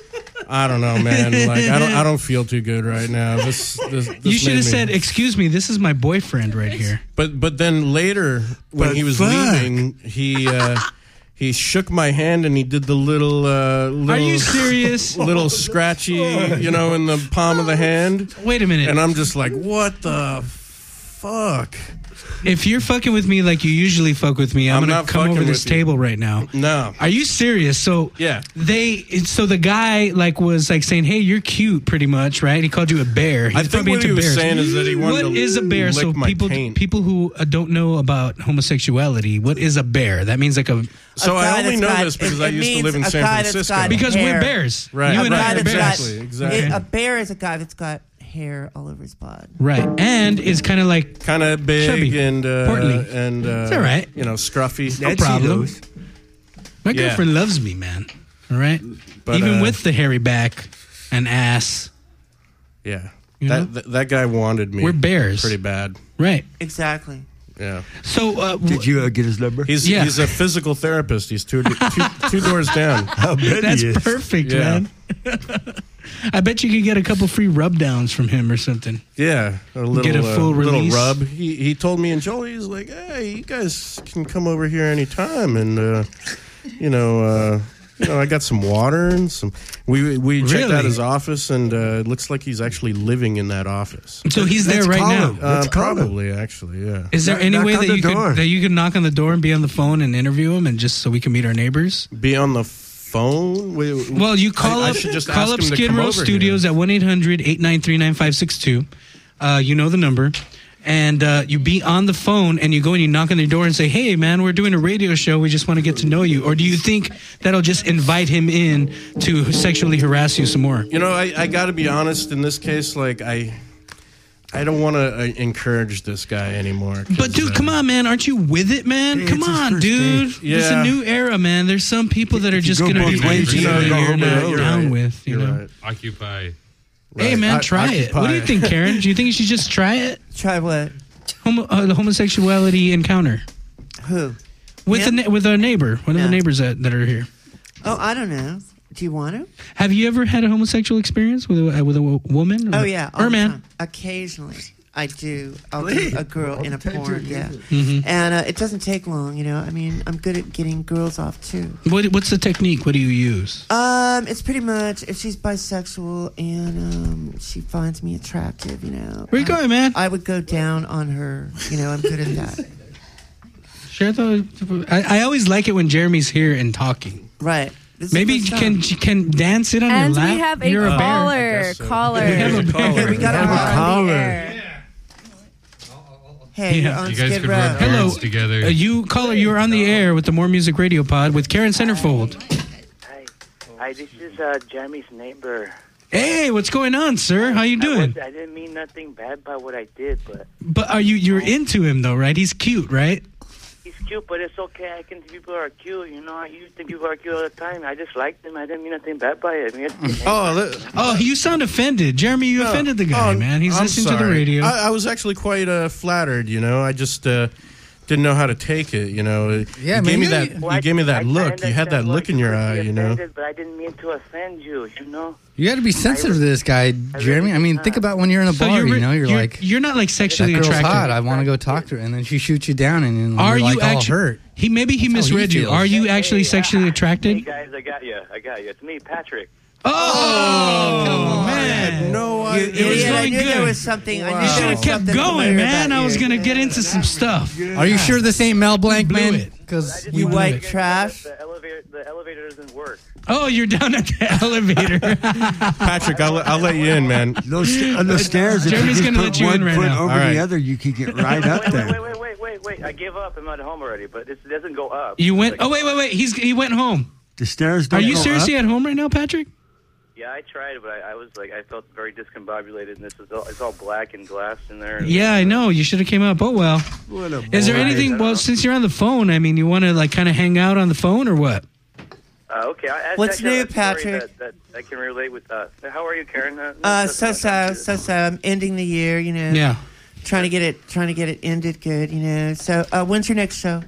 I don't know, man. Like, I don't I don't feel too good right now. This, this, this You should made have me- said, excuse me, this is my boyfriend right here. But but then later when But he was fuck. leaving, he uh, he shook my hand and he did the little uh, little Are you serious? little scratchy, you know, in the palm of the hand. Wait a minute. And I'm just like, what the fuck? If you're fucking with me like you usually fuck with me, I'm, I'm gonna not come fucking over this with you. table right now. No. Are you serious? So Yeah. they, so the guy like was like saying, "Hey, you're cute," pretty much, right? He called you a bear. He's I think probably what into he was bears. saying is that he wanted What to is a bear? lick So my people, taint. people who uh, don't know about homosexuality, what is a bear? That means like a So A I guy only that's know got- this because it- I it used to means live in a San guy that's Francisco. got because hair. we're bears. Right. You A and guy I are that's bears. got- Exactly, exactly. it- a bear is a guy that's got hair all over his body. Right, and it's kind of like Kind of big Chubby. and uh, Portly. and uh, It's all right. you know, scruffy. no Nancy problem. knows. My Yeah. girlfriend loves me, man. All right, But, even uh, with the hairy back and ass. Yeah, You know? that, that that guy wanted me. We're bears. pretty bad. Right. Exactly. Yeah. So uh, Did you uh, get his number? He's Yeah. he's a physical therapist. He's two two, two doors down. I bet That's he is. perfect, Yeah. man. I bet you could get a couple free rub downs from him or something. Yeah, a little Get a full uh, little release. rub. He he told me and Jolie, he's like, hey, you guys can come over here anytime, and uh, you know, uh, you know, I got some water and some. We we checked Really? out his office, and uh, it looks like he's actually living in that office. So he's there Let's right call now. him. Let's Uh, call him. probably, actually, yeah. Is there Knock- any knock way on that the you door. could that you could knock on the door and be on the phone and interview him, and just so we can meet our neighbors? Be on the phone. We, Well, you call I, I up should just call ask up him to Skid come Row over Studios here. at one eight hundred eight nine three nine five six two. Uh, you know the number. And uh, you be on the phone and you go and you knock on their door and say, "Hey, man, we're doing a radio show. We just want to get to know you." Or do you think that'll just invite him in to sexually harass you some more? You know, I, I got to be honest. In this case, like I, I don't want to uh, encourage this guy anymore. But dude, come on, man! Aren't you with it, man? Hey, come it's his on, first dude! day. It's a Yeah. new era, man. There's some people that are just go going to be both ways, you you know, know, go you're home not and over. down Right. with, you You're know. right. Occupy. Hey, man, Right. try it. What do you Occupy. think, Karen? Do you think you should just try it? Try what? Homo- uh, the homosexuality encounter Who? with Him? the na- with a neighbor, one of Yeah. the neighbors that, that are here. Oh, I don't know. Do you want to? Have you ever had a homosexual experience with a, uh, with a wo- woman? Or, Oh yeah, all or a the man? time. Occasionally, I do. I'll do a girl in a porn. Yeah, Mhm. and uh, it doesn't take long. You know, I mean, I'm good at getting girls off too. What, what's the technique? What do you use? Um, it's pretty much if she's bisexual and um, she finds me attractive, you know. Where you I- going, man? I would go down on her. You know, I'm good at that. Share the. I, I always like it when Jeremy's here and talking. Right. This is Maybe the you song. can you can dance it on And your lap. we have a You're caller. bear. Guess so. Caller. We have a bear. Hey, we got Have a a caller. caller. Hey, you're Yeah. on You guys Skid could Row. rub Hello, hands together. Uh, you caller. You are on the air with the More Music Radio Pod with Karen Centerfold. Hi, this is uh, Jeremy's neighbor. Hey, what's going on, sir? How you I, doing? was, I didn't mean nothing bad by what I did, but But are you you're into him though, right? He's cute, right? he's cute. But it's okay. I can. People are cute. You know, I used to think people are cute all the time. I just liked them. I didn't mean nothing bad by it. I mean, it's- Oh, Oh, you sound offended, Jeremy. You offended the guy, Oh, man. He's I'm listening to the sorry. radio. I, I was actually quite uh, flattered. You know, I just uh, didn't know how to take it. You know, Yeah, you gave me maybe- that. Well, You gave me that I- I look. You had that understand look why in your you would eye. be You know. offended, but I didn't mean to offend you. You know. You got to be sensitive to this guy, Jeremy. I mean, think about when you're in a So bar. you're You re- know, you're, you're- like, you're not like sexually that girl's attracted. hot. I want to go talk to her, and then she shoots you down, and then Are you're you like all actually hurt. He maybe he That's how he misread you. feels. Are you actually sexually Hey attracted? guys, I got you. I got you. It's me, Patrick. Oh, come on, man! No, You It was idiot, I going knew good. there was something. I knew You there should was have kept something going, familiar man. about I was you. gonna get into some stuff. Are you sure this ain't Mel Blanc, Blew man? it. Because You white trash. The elevator, the elevator doesn't work. Oh, you're down at the elevator. Patrick, I'll, I'll let you in, man. No, st- on the stairs, if Jeremy's you just gonna put let you one in right foot now. over All right. the other, you can get right up wait, there. wait, wait, wait, wait, wait. I give up. I'm at home already, but it doesn't go up. You went. Like- Oh wait, wait, wait. He's he went home. The stairs Are don't you go seriously up. at home right now, Patrick? Yeah, I tried, but I, I was like, I felt very discombobulated, and this is all, it's all black and glass in there. Yeah, I know. You should have came up. Oh well. What a Is there boy. anything? Well, since you're on the phone, I mean, you want to like kind of hang out on the phone or what? Uh, okay. I, I, What's actually, I new, have a story Patrick? That, that I can relate with. Uh, how are you, Karen? Uh, Uh, that's so not- so so so. I'm ending the year. You know. Yeah. Trying to get it, trying to get it ended good. You know. So, uh, when's your next show?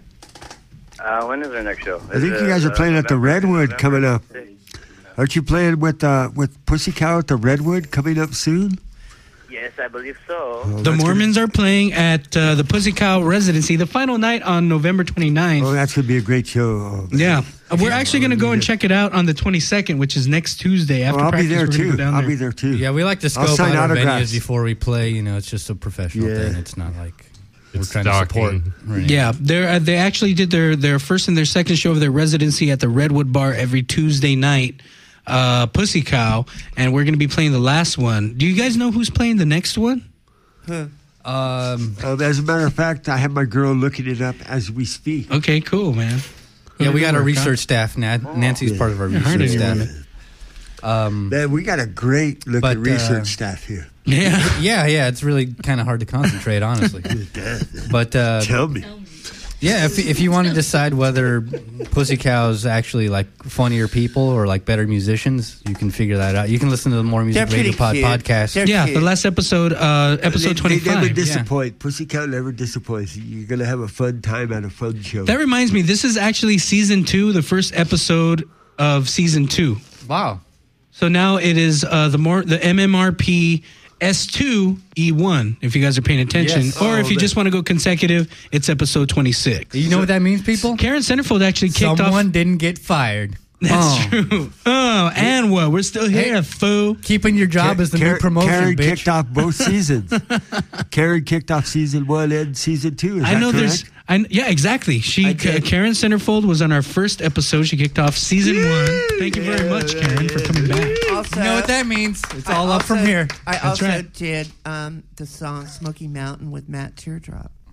Uh, when is our next show? I think you guys are playing at the Redwood coming up. Aren't you playing with uh, with Pussy Cow at the Redwood coming up soon? Yes, I believe so. Oh, The that's Mormons are playing at uh, the Pussy Cow Residency, the final night on November twenty-ninth. Gonna, oh, that's gonna be a great show. Oh, Yeah, Uh, we're actually going to go and check it out on the twenty-second, which is next Tuesday after Oh, I'll be practice. there we're gonna too. Go down I'll there. be there too. Yeah, we like to I'll scope sign out our autographs. venues before we play. You know, it's just a professional Yeah. thing. It's not like we're It's trying to support. stalking. or anything. Yeah, they uh, they actually did their their first and their second show of their residency at the Redwood Bar every Tuesday night. Uh, Pussy Cow, and we're going to be playing the last one. Do you guys know who's playing the next one? Huh. Um, Uh, as a matter of fact, I have my girl looking it up as we speak. Okay, cool, man. Yeah, we got a Work, huh? research staff. Nad- Nancy's Yeah. part of our You're hard research on staff. you, Um, Man, we got a great looking But, uh, research staff here. Yeah, yeah, yeah. It's really kind of hard to concentrate, honestly. But uh, Tell me. yeah, if if you want to decide whether Pussy Cow's actually like funnier people or like better musicians, you can figure that out. You can listen to the More Music They're Radio pretty Pod cute. podcast. They're yeah. cute. The last episode, uh, episode They- twenty They never five. disappoint. Pussy Cow never disappoints. You're gonna have a fun time at a fun show. That reminds me, this is actually season two, the first episode of season two. Wow. So now it is uh, the more the M M R P S two E one. If you guys are paying attention, Yes. or Oh, if you that- just want to go consecutive, it's episode twenty six. You know what that means, people? Karen Centerfold actually kicked Someone off. didn't get fired. That's Oh. true. Oh, and what? We're still here, Hey. fool. Keeping your job is the Karen, new promotion, Karen bitch. kicked off both seasons. Karen kicked off season one and season two. Is I that know correct? there's. I, yeah, exactly. She I did. Karen Centerfold was on our first episode. She kicked off season one. Thank you very much, Karen, for coming back. Also, You know what that means? It's all I up from also- here. I That's also right. did um, the song "Smoky Mountain" with Matt Teardrop.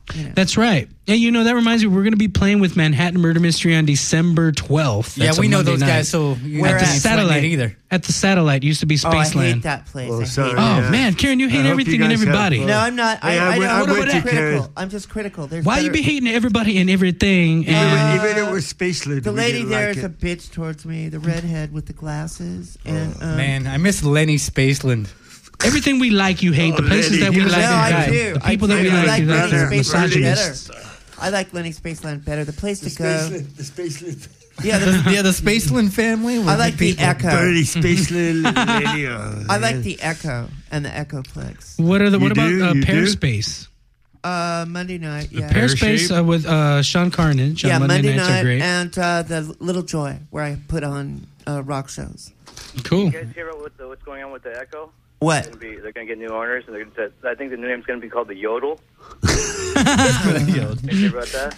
That's right. Yeah, you know, that reminds me, we're going to be playing with Manhattan Murder Mystery on December twelfth. Yeah, That's we a know Monday those night. guys, so you at don't the have to explain satellite it either. At the satellite used to be Oh, I Spaceland. hate that place. Oh, I sorry, hate Oh, it. yeah. man, Karen, you hate I hope everything you and guys have everybody. fun. No, I'm not. I, Hey, I, I'm with- don't, I'm I'm with just you, critical. Karen. I'm just critical. There's Why you better- be hating everybody and everything? Even, And even it was Spaceland. The we lady didn't there like is it. a bitch towards me. The redhead with the glasses. And um, Man, I miss Lenny Spaceland. everything we like, you hate. Oh, the places Lenny, that he we was like, no, you I hate. do. The people I, that we I like, like you Lenny like. Spaceland Misogynists. better. I like Lenny Spaceland better. The place The to go. Spaceland. The Spaceland. Yeah, the, Yeah, the Spaceland family. I like the Echo. Dirty Spaceland. lady, uh, I like the Echo and the Echoplex. What are the? You What about do? uh, You do? Pearspace? Uh, Monday night. Yeah. Pearspace uh, with uh, Sean Carnage on yeah, Monday, Monday nights night are great. and uh, the Little Joy where I put on uh, rock shows. Cool. You guys hear what the, what's going on with the Echo? What? They're gonna, be, they're gonna get new owners, and they're gonna, I think the new name's gonna be called the Yodel. You hear about that?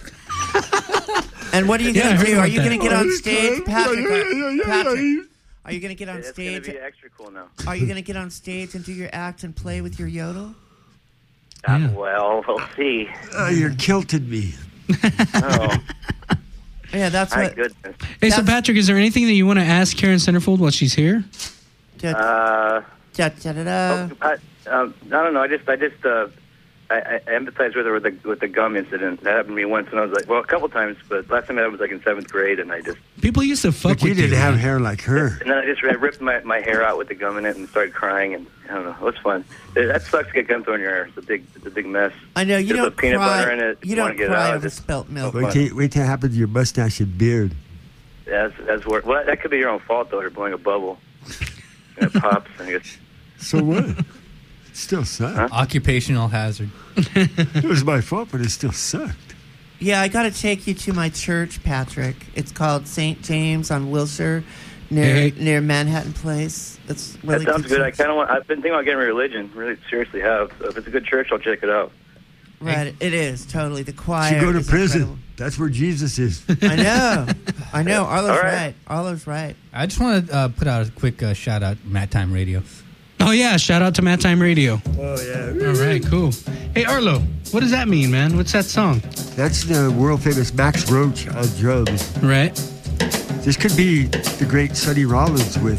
And what are you Yeah, I going heard to do? Are about you going that. to get on stage, Patrick? uh, Patrick, are you going to get on It's stage? gonna be extra cool now. Are you going to get on stage and do your act and play with your yodel? Uh, well, we'll see. Oh, you're kilted me. Oh, Yeah, that's my what. goodness. Hey, so That's- Patrick, is there anything that you want to ask Karen Centerfold while she's here? Da, Uh, da, da, da, da. oh, I, um, I don't know. I just, I just, uh, I, I empathize with her with the with the gum incident. That happened to me once, and I was like, well, a couple times, but last time I was like in seventh grade, and I just, People used to fuck But you with didn't you. have hair like her. and then I just I ripped my, my hair out with the gum in it and started crying, and I don't know, it was fun. It, that sucks to get gum thrown in your hair. It's a big, it's a big mess. I know you There's don't a peanut cry. butter in it. You wanna don't get it cry out, over it's spilt milk. fun. Wait till, wait till it happens to your mustache and beard. That's that's work. Well, that could be your own fault though. You're blowing a bubble, and it pops, and it gets, So what? It still sucked. Huh? Occupational hazard. It was my fault, but it still sucked. Yeah, I got to take you to my church, Patrick. It's called Saint James on Wilshire, near Hey. near Manhattan Place. It's really that sounds good. I church. kind of want. I've been thinking about getting a religion. Really seriously have. So if it's a good church, I'll check it out. Right, it is totally the choir. You go to is prison. incredible. That's where Jesus is. I know, I know. Arlo's All right. right. Arlo's right. I just want to uh, put out a quick uh, shout out, Matt Time Radio. Oh, yeah. Shout out to Matt Time Radio. Oh, yeah. All right, cool. Hey, Arlo, what does that mean, man? What's that song? That's the world famous Max Roach on drums. Right. This could be the great Sonny Rollins with.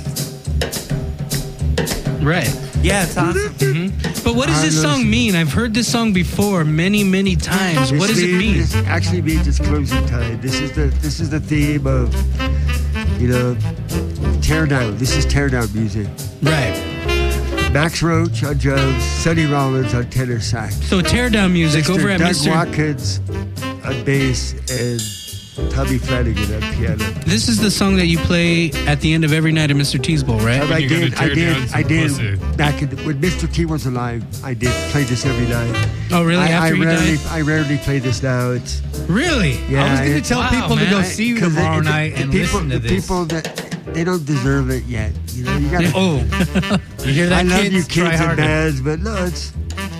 Right. Yeah, it's awesome. Mm-hmm. But what does this Arlo's- song mean? I've heard this song before many, many times. This What does it means- mean? This actually means it's closing time. This is the this is the theme of, you know, tear down. This is tear down music. Right. Max Roach on drums, Sonny Rollins on tenor sax. So teardown music Mister over at Doug Mister Watkins on bass and Tommy Flanagan on piano. This is the song that you play at the end of every night at Mister T's Bowl, right? Um, I you're gonna did, I tear down did, some I did. pussy. Back in the, when Mister T was alive, I did play this every night. Oh, really? I, After I he rarely, died? I rarely play this now. It's Really? yeah. I was going to it- tell Wow, people man. to go I- see you 'cause tomorrow the- the- night the and people, listen to the this. people that they don't deserve it yet. You know, you gotta. Oh, you hear that, I love kids? you, Try kids and harder. bands, but no, it's.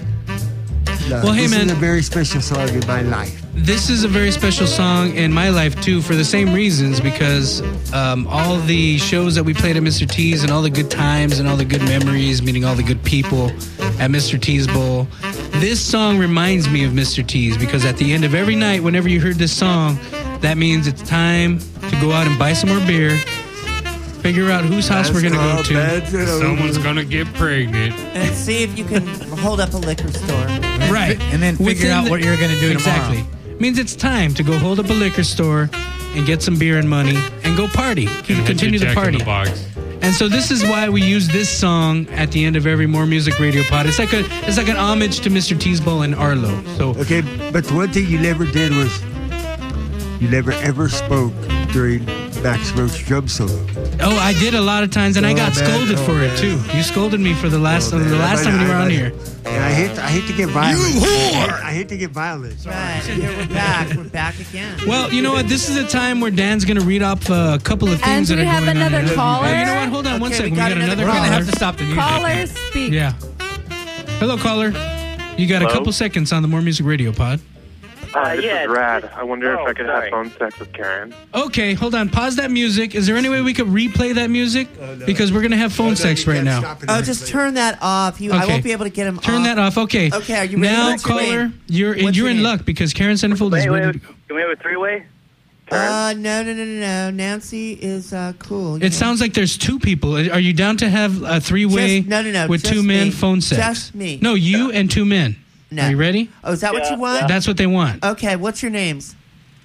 No, Well, hey, this man. is a very special song in my life. This is a very special song in my life, too, for the same reasons, because um, all the shows that we played at Mister T's and all the good times and all the good memories, meeting all the good people at Mister T's Bowl, this song reminds me of Mister T's, because at the end of every night, whenever you heard this song, that means it's time to go out and buy some more beer, figure out whose house we're going to go to. Someone's gonna get pregnant. And see if you can hold up a liquor store. Right. And then figure Within out the- what you're going to do exactly. tomorrow. Means it's time to go hold up a liquor store and get some beer and money and go party. And Continue the Jack in party. the box. And so this is why we use this song at the end of every More Music Radio pod. It's like a it's like an homage to Mister T's Bowl and Arlo. So Okay, but the one thing you never did was you never ever spoke during Max Roach drum solo. oh, I did a lot of times, and I Oh, got man. scolded Oh, for it man. too. You scolded me for the last Oh, the man. last I time might- you were I on might- here. Yeah, I hate I hate to get violent. You whore! I hate to get violent. Right, and here we're back. We're back again. Well, you know what? This is a time where Dan's going to read off uh, a couple of things And that we are have going another on. here. caller? Oh, you know what? Hold on one Okay, second. we We got got another another caller. We're going to have to stop the music. Callers speak. Yeah. Hello, caller. You got a Hello? couple seconds on the More Music Radio pod. Uh, this yeah, is Rad. I wonder oh, if I could sorry. have phone sex with Karen. Okay, hold on. Pause that music. Is there any way we could replay that music? Because we're going to have phone sex right now. Oh, just turn that off. You, I Okay. won't be able to get him off. Turn that off. Okay. Okay, are you ready? Now, What's your caller, name? you're What's you're your in name? luck because Karen Centerfold is Wait, wait, ready. wait. Can we have a three-way? Uh, no, no, no, no, no. Nancy is uh, cool. you It know. sounds like there's two people. Are you down to have a three-way Just- no, no, no, with just two men me. phone sex? Just me. No, you and two men. No. Are you ready? Oh, is that what you want? That's what they want. Okay, what's your names?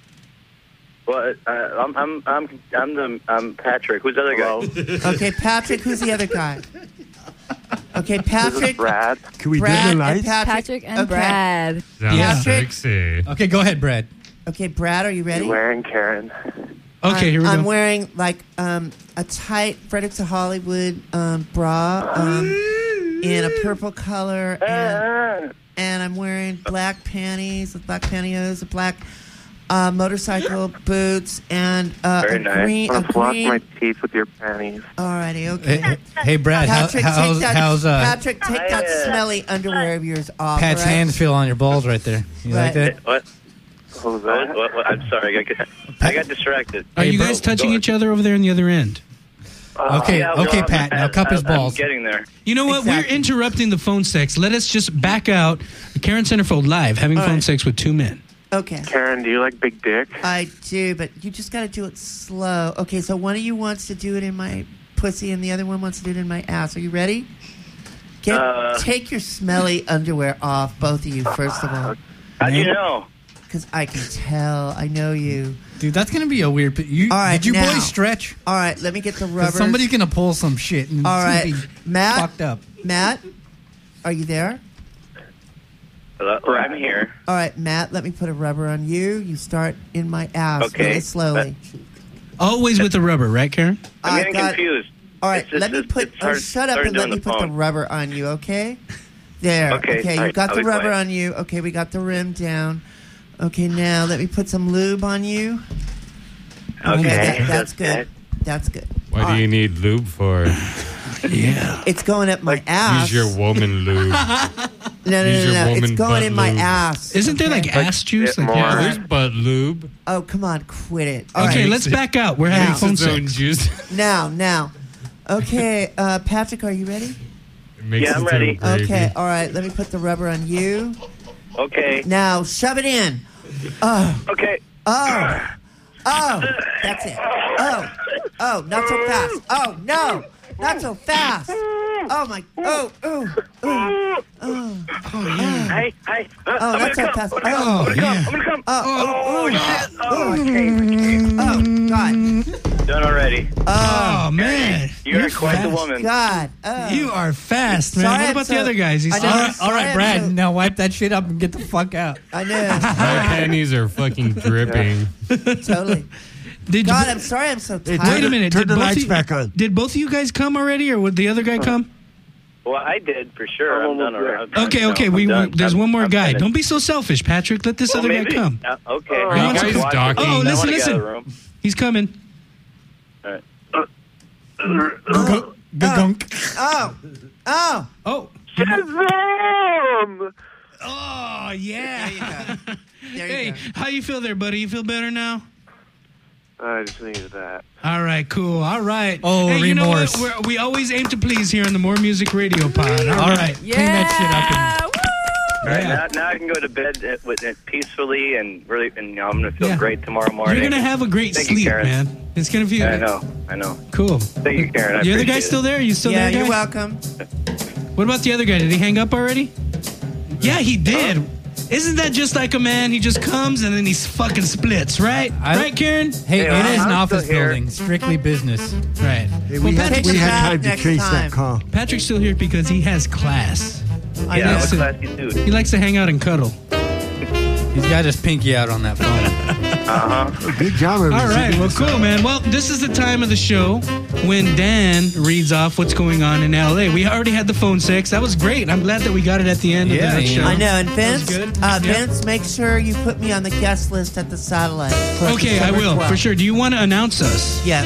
Well, uh, I'm I'm I'm I'm the I'm Patrick. Who's the other guy? Okay, Patrick. Who's the other guy? Okay, Patrick. Brad. Can we Brad dim the and lights? Patrick. Patrick and Okay. Brad. Yeah. Patrick. Sexy. Okay, go ahead, Brad. Okay, Brad, are you ready? You're wearing Karen. Okay, I'm, here we I'm go. wearing like um, a tight Fredericks of Hollywood um, bra um, in a purple color, and, and I'm wearing black panties with black pantyhose, a black uh, motorcycle boots, and uh, Very a nice. green. I'm A gonna floss green. my teeth with your panties. Alrighty, okay. Hey, hey Brad, how, Patrick, how's, take that, how's uh, Patrick, take that I, uh, smelly underwear of yours off. Pat's all right? hands feel on your balls right there? You like Right. that? What? What was What, that? what, what? I'm sorry. I got, I got distracted. Are Hey, you bro, guys touching go each other over there on the other end? Okay, Yeah, well, okay, I'm- Pat. Now cup his I'm- balls. I'm getting there. You know what? Exactly. We're interrupting the phone sex. Let us just back out. Karen Centerfold live having All phone right. sex with two men. Okay. Karen, do you like big dick? I do, but you just got to do it slow. Okay, so one of you wants to do it in my pussy, and the other one wants to do it in my ass. Are you ready? Get, Uh. take your smelly underwear off, both of you, first of all. How'd you know? Because I can tell. I know you. Dude, that's gonna be a weird. pi- You All right, did you now. boys stretch? All right, let me get the 'Cause rubber. somebody's gonna pull some shit. And All it's right, gonna be Matt. fucked up. Matt, are you there? Hello? I'm here. All right, Matt, let me put a rubber on you. You start in my ass Okay. really slowly. Always with the rubber, right, Karen? I'm I getting got- confused. All right, It's just- let me it's- put. it's Oh, hard- shut up hard and let doing me the put the phone. rubber on you, okay? There. Okay, Okay, all you right, got I'll the be rubber quiet. on you. Okay, we got the rim down. Okay, now let me put some lube on you. Okay, that- that's that's good. That's good. What All do you right. need lube for? Yeah. It's going up my ass. Use your woman lube. no, no, use no, your no. It's woman going butt in my lube. ass. Isn't there okay? like ass juice? bit Like, more. yeah. There's butt lube. Oh, come on, quit it. All Okay, right. let's back out. We're having Now. phone Its own sex. juice. Now, now. Okay, uh, Patrick, are you ready? It makes Yeah, I'm its own ready. gravy. Okay, all right. Let me put the rubber on you. Okay. Now, shove it in. Oh, Okay. oh, oh. That's it. Oh, oh, not so fast. Oh, no, not so fast. Oh, my. Oh, oh, oh. Oh, Hey, hey. Uh, Oh, I'm that's gonna so come. fast. I'm gonna come. Oh, I'm gonna come. yeah. I'm gonna come. oh, oh, Oh, shit. Oh, oh, God. done already. Oh, man. You're, You're quite the fast. woman. God. Oh. You are fast, man. Sorry, what I'm about so- the other guys? He's I know. All still- right, all right, Sorry, Brad. I'm so- Now wipe that shit up and get the fuck out. I know. My panties are fucking dripping. Totally. Did God, you, I'm sorry. I'm so Hey, tired. wait a minute. Turn did the both lights of, back on. Did both of you guys come already, or would the other guy come? Well, I did for sure. I'm done already. Okay, okay. We, we there's one more guy. Don't be so selfish, Patrick. Let this Well, other maybe- guy come. Uh, okay. Are you I'll guys watch it. docking? Oh, I listen, wanna get out listen. of the room. He's coming. All right. Gunk. Oh, oh. Oh. Shazam! Oh, yeah. There you go. There you Hey, go. how you feel there, buddy? You feel better now? I just needed that. All right, cool. All right. Oh, hey, you know remorse. what? We're, we always aim to please here on the More Music Radio Pod. All, All right. right, clean that shit up. All right, Yeah. now, now I can go to bed uh, with it peacefully and really, and you know, I'm gonna feel Yeah. great tomorrow morning. You're going to have a great Thank you, sleep, Karen. man. It's going to feel I know, I know. cool. Thank you, Karen. I The other appreciate guy it. still there? You still Yeah, there, guy? you're welcome. What about the other guy? Did he hang up already? Yeah, he did. Isn't that just like a man? He just comes and then he fucking splits, right? I- right, Karen? Hey, Hey, it I'm is an still office here. building, strictly business. Right. Hey, Well, we had, Patrick's, we it had back time to next chase time. that call. Patrick's still here because he has class. Yeah, He I'm likes a to- classy dude. He likes to hang out and cuddle. He's got his pinky out on that phone. Uh huh. Good job, everybody. All right, well, cool, man. Well, this is the time of the show when Dan reads off what's going on in L A. We already had the phone sex. That was great. I'm glad that we got it at the end Yeah, of the you show. know. I know. And Vince, good. uh, Yeah. Vince, make sure you put me on the guest list at the satellite. for Okay, I December will, twelfth. for sure. Do you want to announce us? Yes.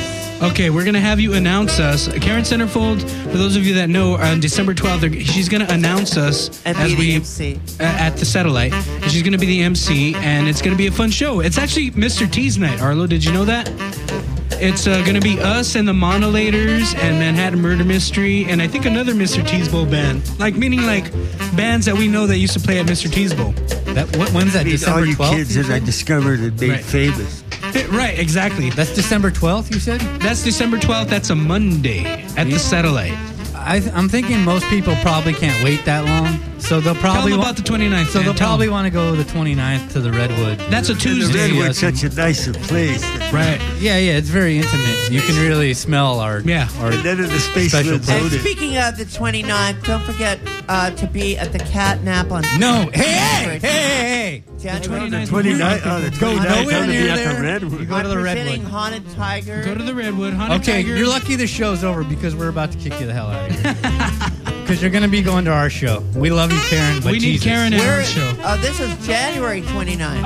Okay, we're going to have you announce us. Karen Centerfold, for those of you that know, on December twelfth, she's going to announce us And as be the we M C. uh, at the Satellite. And she's going to be the M C, and it's going to be a fun show. It's actually Mister T's night, Arlo. Did you know that? It's uh, going to be us and the Monolators and Manhattan Murder Mystery and I think another Mister T's Bowl band. Like, meaning like bands that we know that used to play at Mister T's Bowl. That what, when's that? These all December you twelfth? kids that I discovered and made Right. famous. Right, exactly. That's December twelfth, you said? That's December twelfth. That's a Monday at the Satellite. I th- I'm thinking most people probably can't wait that long, so they'll Tell probably them wa- about the twenty-ninth. So man. they'll Tell probably them. want to go the twenty-ninth to the Redwood. That's a And Tuesday. the Redwood's Yes, such a nicer place. Right. Yeah, yeah, it's very intimate. You can really smell our yeah. our And then in the space special lives And own it. speaking of the twenty-ninth, don't forget uh, to be at the Catnap on. No, hey, hey, hey, hey, January The twenty-ninth, oh, the Go twenty-ninth, nowhere I'm gonna near be at there. the Redwood. You go to the Representing Redwood. Haunted Tiger. Go to the Redwood. Haunted Okay, Tiger. you're lucky the show's over because we're about to kick you the hell out of here. Because you're going to be going to our show. We love you, Karen. But We need Jesus. Karen at We're- our show. Uh, this is January twenty-ninth.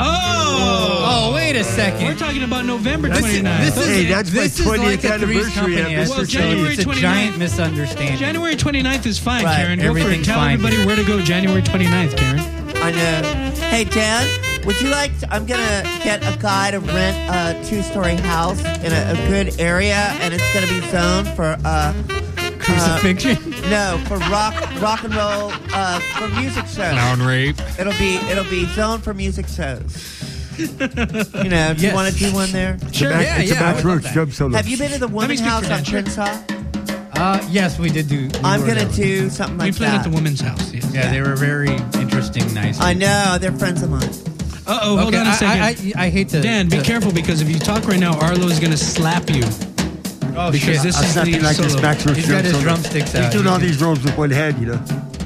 Oh! Oh, wait a second. We're talking about November This is- twenty-ninth. This is, Hey, that's my this is like twentieth a Three's anniversary Company episode. Well, episode. January It's a twenty-ninth. giant misunderstanding. January twenty-ninth is fine, Right. Karen. Go for it. Everything's Tell fine everybody here. where to go January twenty-ninth, Karen. I know. Hey, Dan, would you like to, I'm going to get a guy to rent a two-story house in a, a good area, and it's going to be zoned for... Uh, Crucifixion? Uh, no, for rock rock and roll, uh, for music shows. Clown rape. It'll be it'll be zoned for music shows. You know, do you Yes. want to do one there? Sure, Mac- yeah, it's yeah. a I would Max love Roach that. drum solo. Have you been to the me women's speak house for on that, sure. Crenshaw? Uh, yes, we did do. we I'm were going there. to do something We like played that. at the women's house. Yes. Yeah, they were very interesting, nice. I know, they're friends of mine. Uh-oh, hold Okay, on a I- second. I, I, I hate to. Dan, be to- careful because if you talk right now, Arlo is going to slap you. Oh, because shit. this I'll is slap the you like this solo. Max Roach He's drum got his solo. drumsticks out. He's doing all these roles with one hand, you know.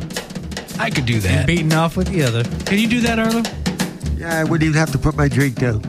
I could do And that. beating off with the other. Can you do that, Arlo? Yeah, I wouldn't even have to put my drink down.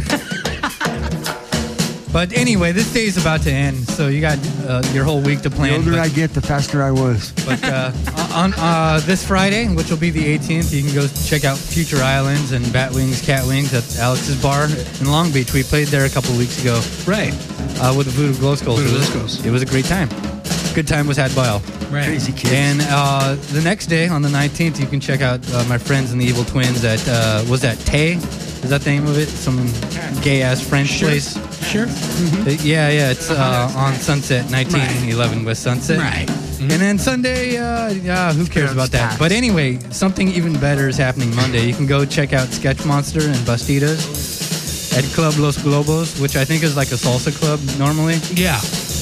But anyway, this day is about to end, so you got uh, your whole week to The plan. older but- I get, the faster I was. But uh, on uh, this Friday, which will be the eighteenth, you can go check out Future Islands and Batwings, Catwings at Alex's Bar in Long Beach. We played there a couple of weeks ago. Right. Uh, with the Voodoo Glow Skulls. Voodoo It was- Glow Skulls. It was a great time. Good time was had by all. Right. Crazy kids. And uh, the next day, on the nineteenth, you can check out uh, my friends and the Evil Twins at, uh, was that Tay? Is that the name of it? Some gay-ass French Sure. place. Sure. Uh, yeah, yeah, it's uh, on Sunset, nineteen eleven West Sunset. Right. And then Sunday, uh, yeah, who cares about that? But anyway, something even better is happening Monday. You can go check out Sketch Monster and Bastidas at Club Los Globos, which I think is like a salsa club normally. Yeah.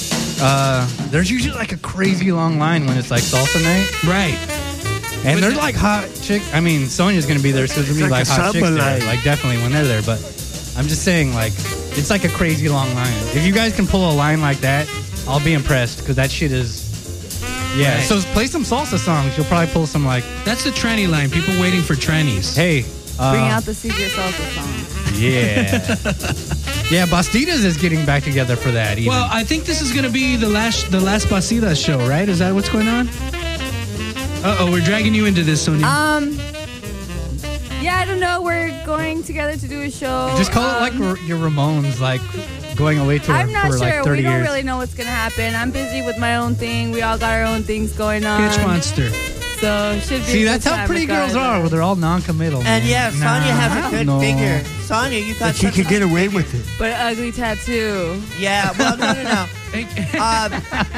Uh, there's usually like a crazy long line when it's like salsa night. Right. And they're like hot chick. I mean, Sonia's going to be there, so there's going to be It's like, like a hot chicks samba there. line. Like definitely when they're there. But I'm just saying, like, it's like a crazy long line. If you guys can pull a line like that, I'll be impressed because that shit is. Yeah. Right. So play some salsa songs. You'll probably pull some like. That's the tranny line. People waiting for trannies. Hey. Uh, Bring out the secret salsa song. Yeah. Yeah. Bastidas is getting back together for that. Even. Well, I think this is going to be the last the last Basidas show, right? Is that what's going on? Uh-oh, we're dragging you into this, Sonia. Um, yeah, I don't know. We're going together to do a show. just call it like Um, r- your Ramones, like going away tour I'm not for sure. like thirty We don't years. really know what's gonna happen. I'm busy with my own thing. We all got our own things going on. Sketch Monster. So it should be. See, a that's good how time pretty girls regardless. are, where they're all non-committal. And man. yeah, Sonya Nah, has I a don't good know. figure. Sonya, you got But she such could get away with it. But an ugly tattoo. Yeah, well, no, no, no. Um,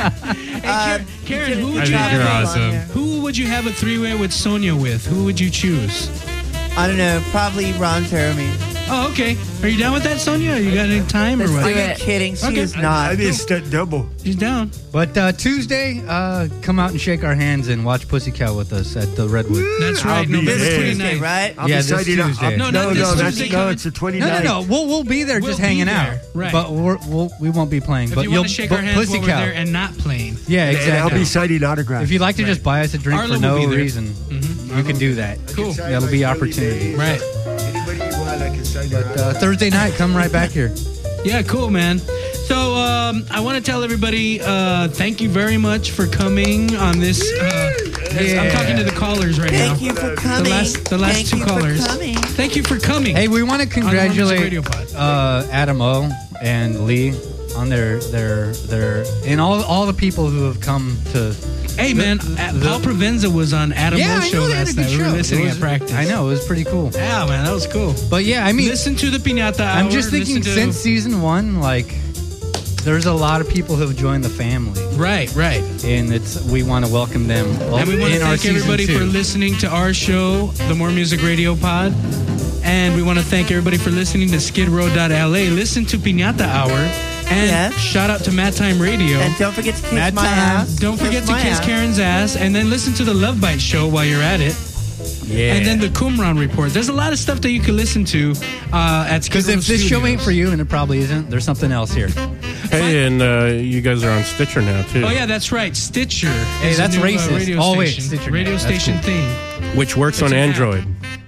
uh, Karen, you did a who good would you job you're with awesome. on there. Who would you have a three-way with Sonia with? Who would you choose? I don't know, probably Ron Jeremy. Oh, okay. Are you down with that, Sonia? You got any time Let's or what? do Are you it. kidding? She Okay. is not. I need a stunt double. She's down. But uh, Tuesday, uh, come out and shake our hands and watch Pussycat with us at the Redwood. That's I'll right. be November there. Tuesday, twenty-ninth. right? I'll Yeah, be this signing up. Tuesday. I'll- No, No, not no, this that's, Tuesday no, coming. it's the No, twenty-ninth. no, no. We'll we'll be there We'll just be hanging there. out. Right. But we're, we'll, we won't be playing. If but you you'll want to shake but our hands while we're Pussycat. there and not playing. Yeah, And I'll exactly. be signing autographs. If you'd like to just buy us a drink Arlo for will no be there. reason, Mhm. you can do that. Cool. That'll be opportunity. Right. Anybody you want, I can sign their Uh, Thursday night, come right back here. Yeah, cool, man. So um, I want to tell everybody uh, thank you very much for coming on this. Uh, this- I'm talking to the callers right Thank now. you for The coming. last, the last Thank two you for callers. coming. Thank you for coming. Hey, we want to On the Morning Music congratulate Radio Pod. uh, Adam O and Lee on their their their and all all the people who have come to. Hey man, the, the, Paul Provenza was on Adam yeah, Lowe's show last night. We were listening was, at practice. I know, it was pretty cool. Yeah, man, that was cool. But yeah, I mean, listen to the Piñata Hour. I'm just thinking to, since season one, like, there's a lot of people who have joined the family. Right, right. And it's we want to welcome them. And we want to thank everybody two. for listening to our show, the More Music Radio Pod. And we want to thank everybody for listening to skid row dot L A. Listen to Piñata Hour. And yes. shout out to Mad Time Radio. And don't forget to kiss Mad my Time. ass. Don't kiss forget to my kiss ass. Karen's ass. And then listen to the Love Bite show while you're at it. Yeah. And then the Qumran Report. There's a lot of stuff that you can listen to uh, at Skid Because Row if this show Studios. ain't for you, and it probably isn't, there's something else here. Hey, and uh, you guys are on Stitcher now, too. Oh, yeah, that's right. Stitcher. Hey, is that's a new, racist. Uh, radio Oh, wait, station. Stitcher. Radio That's station cool. thing. Which works It's on an app. Android.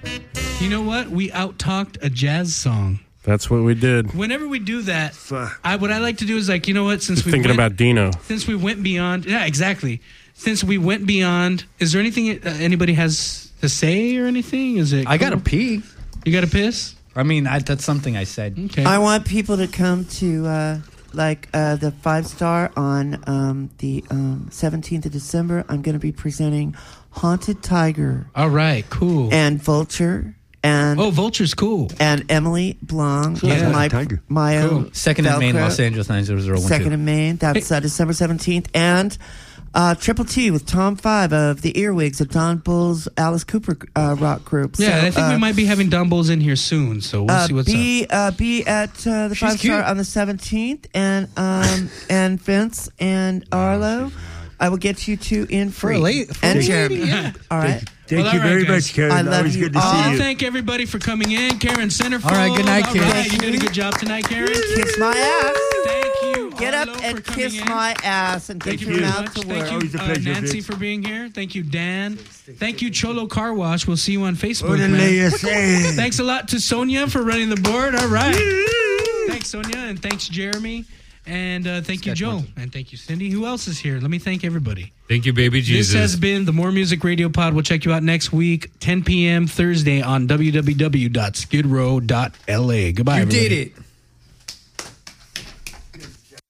You know what? We out-talked a jazz song. That's what we did. Whenever we do that, I, what I like to do is like, you know what? Since we Thinking went, about Dino. Since we went beyond, yeah, exactly. Since we went beyond, is there anything uh, anybody has to say or anything? Is it? I got to cool? pee. You got to piss? I mean, I, that's something I said. Okay. I want people to come to uh, like uh, the five star on um, the um, seventeenth of December. I'm going to be presenting Haunted Tiger. All right, cool. And Vulture. And oh, Vulture's cool. And Emily Blanc. Yeah. My, Tiger. Maya Cool. Second in Maine, Velcro. Los Angeles, nine zero zero one two. Second in Maine. That's uh, December seventeenth. And uh, Triple T with Tom Five of the Earwigs of Don Bull's Alice Cooper uh, rock group. Yeah, So, I think uh, we might be having Dumbles in here soon, so we'll uh, see what's be, up. Uh, be at uh, the She's five star cute. on the seventeenth, and um, and Vince and Arlo, I will get you two in free. For a late- for and a Jeremy. lady, yeah. All right. Thank Well, you all right, very guys. much, Karen. I love Always you good to all. see Oh, you. thank everybody for coming in. Karen Centerfold. All right, good night, All Karen. right, you did a good job tonight, Karen. Kiss my ass. Thank you. Get Arlo, up for and coming kiss in. my ass and Thank get you your very mouth much. to work. Thank Always you, a uh, pleasure, Nancy, Vince. for being here. Thank you, Dan. Thank you, Cholo Car Wash. We'll see you on Facebook, Órale, man. ese. Thanks a lot to Sonia for running the board. All right. Thanks, Sonia, and thanks, Jeremy. And uh, thank you, Joe. And thank you, Cindy. Who else is here? Let me thank everybody. Thank you, baby Jesus. This has been the More Music Radio Pod. We'll check you out next week, ten p.m. Thursday on w w w dot skid row dot L A. Goodbye, You everybody. did it.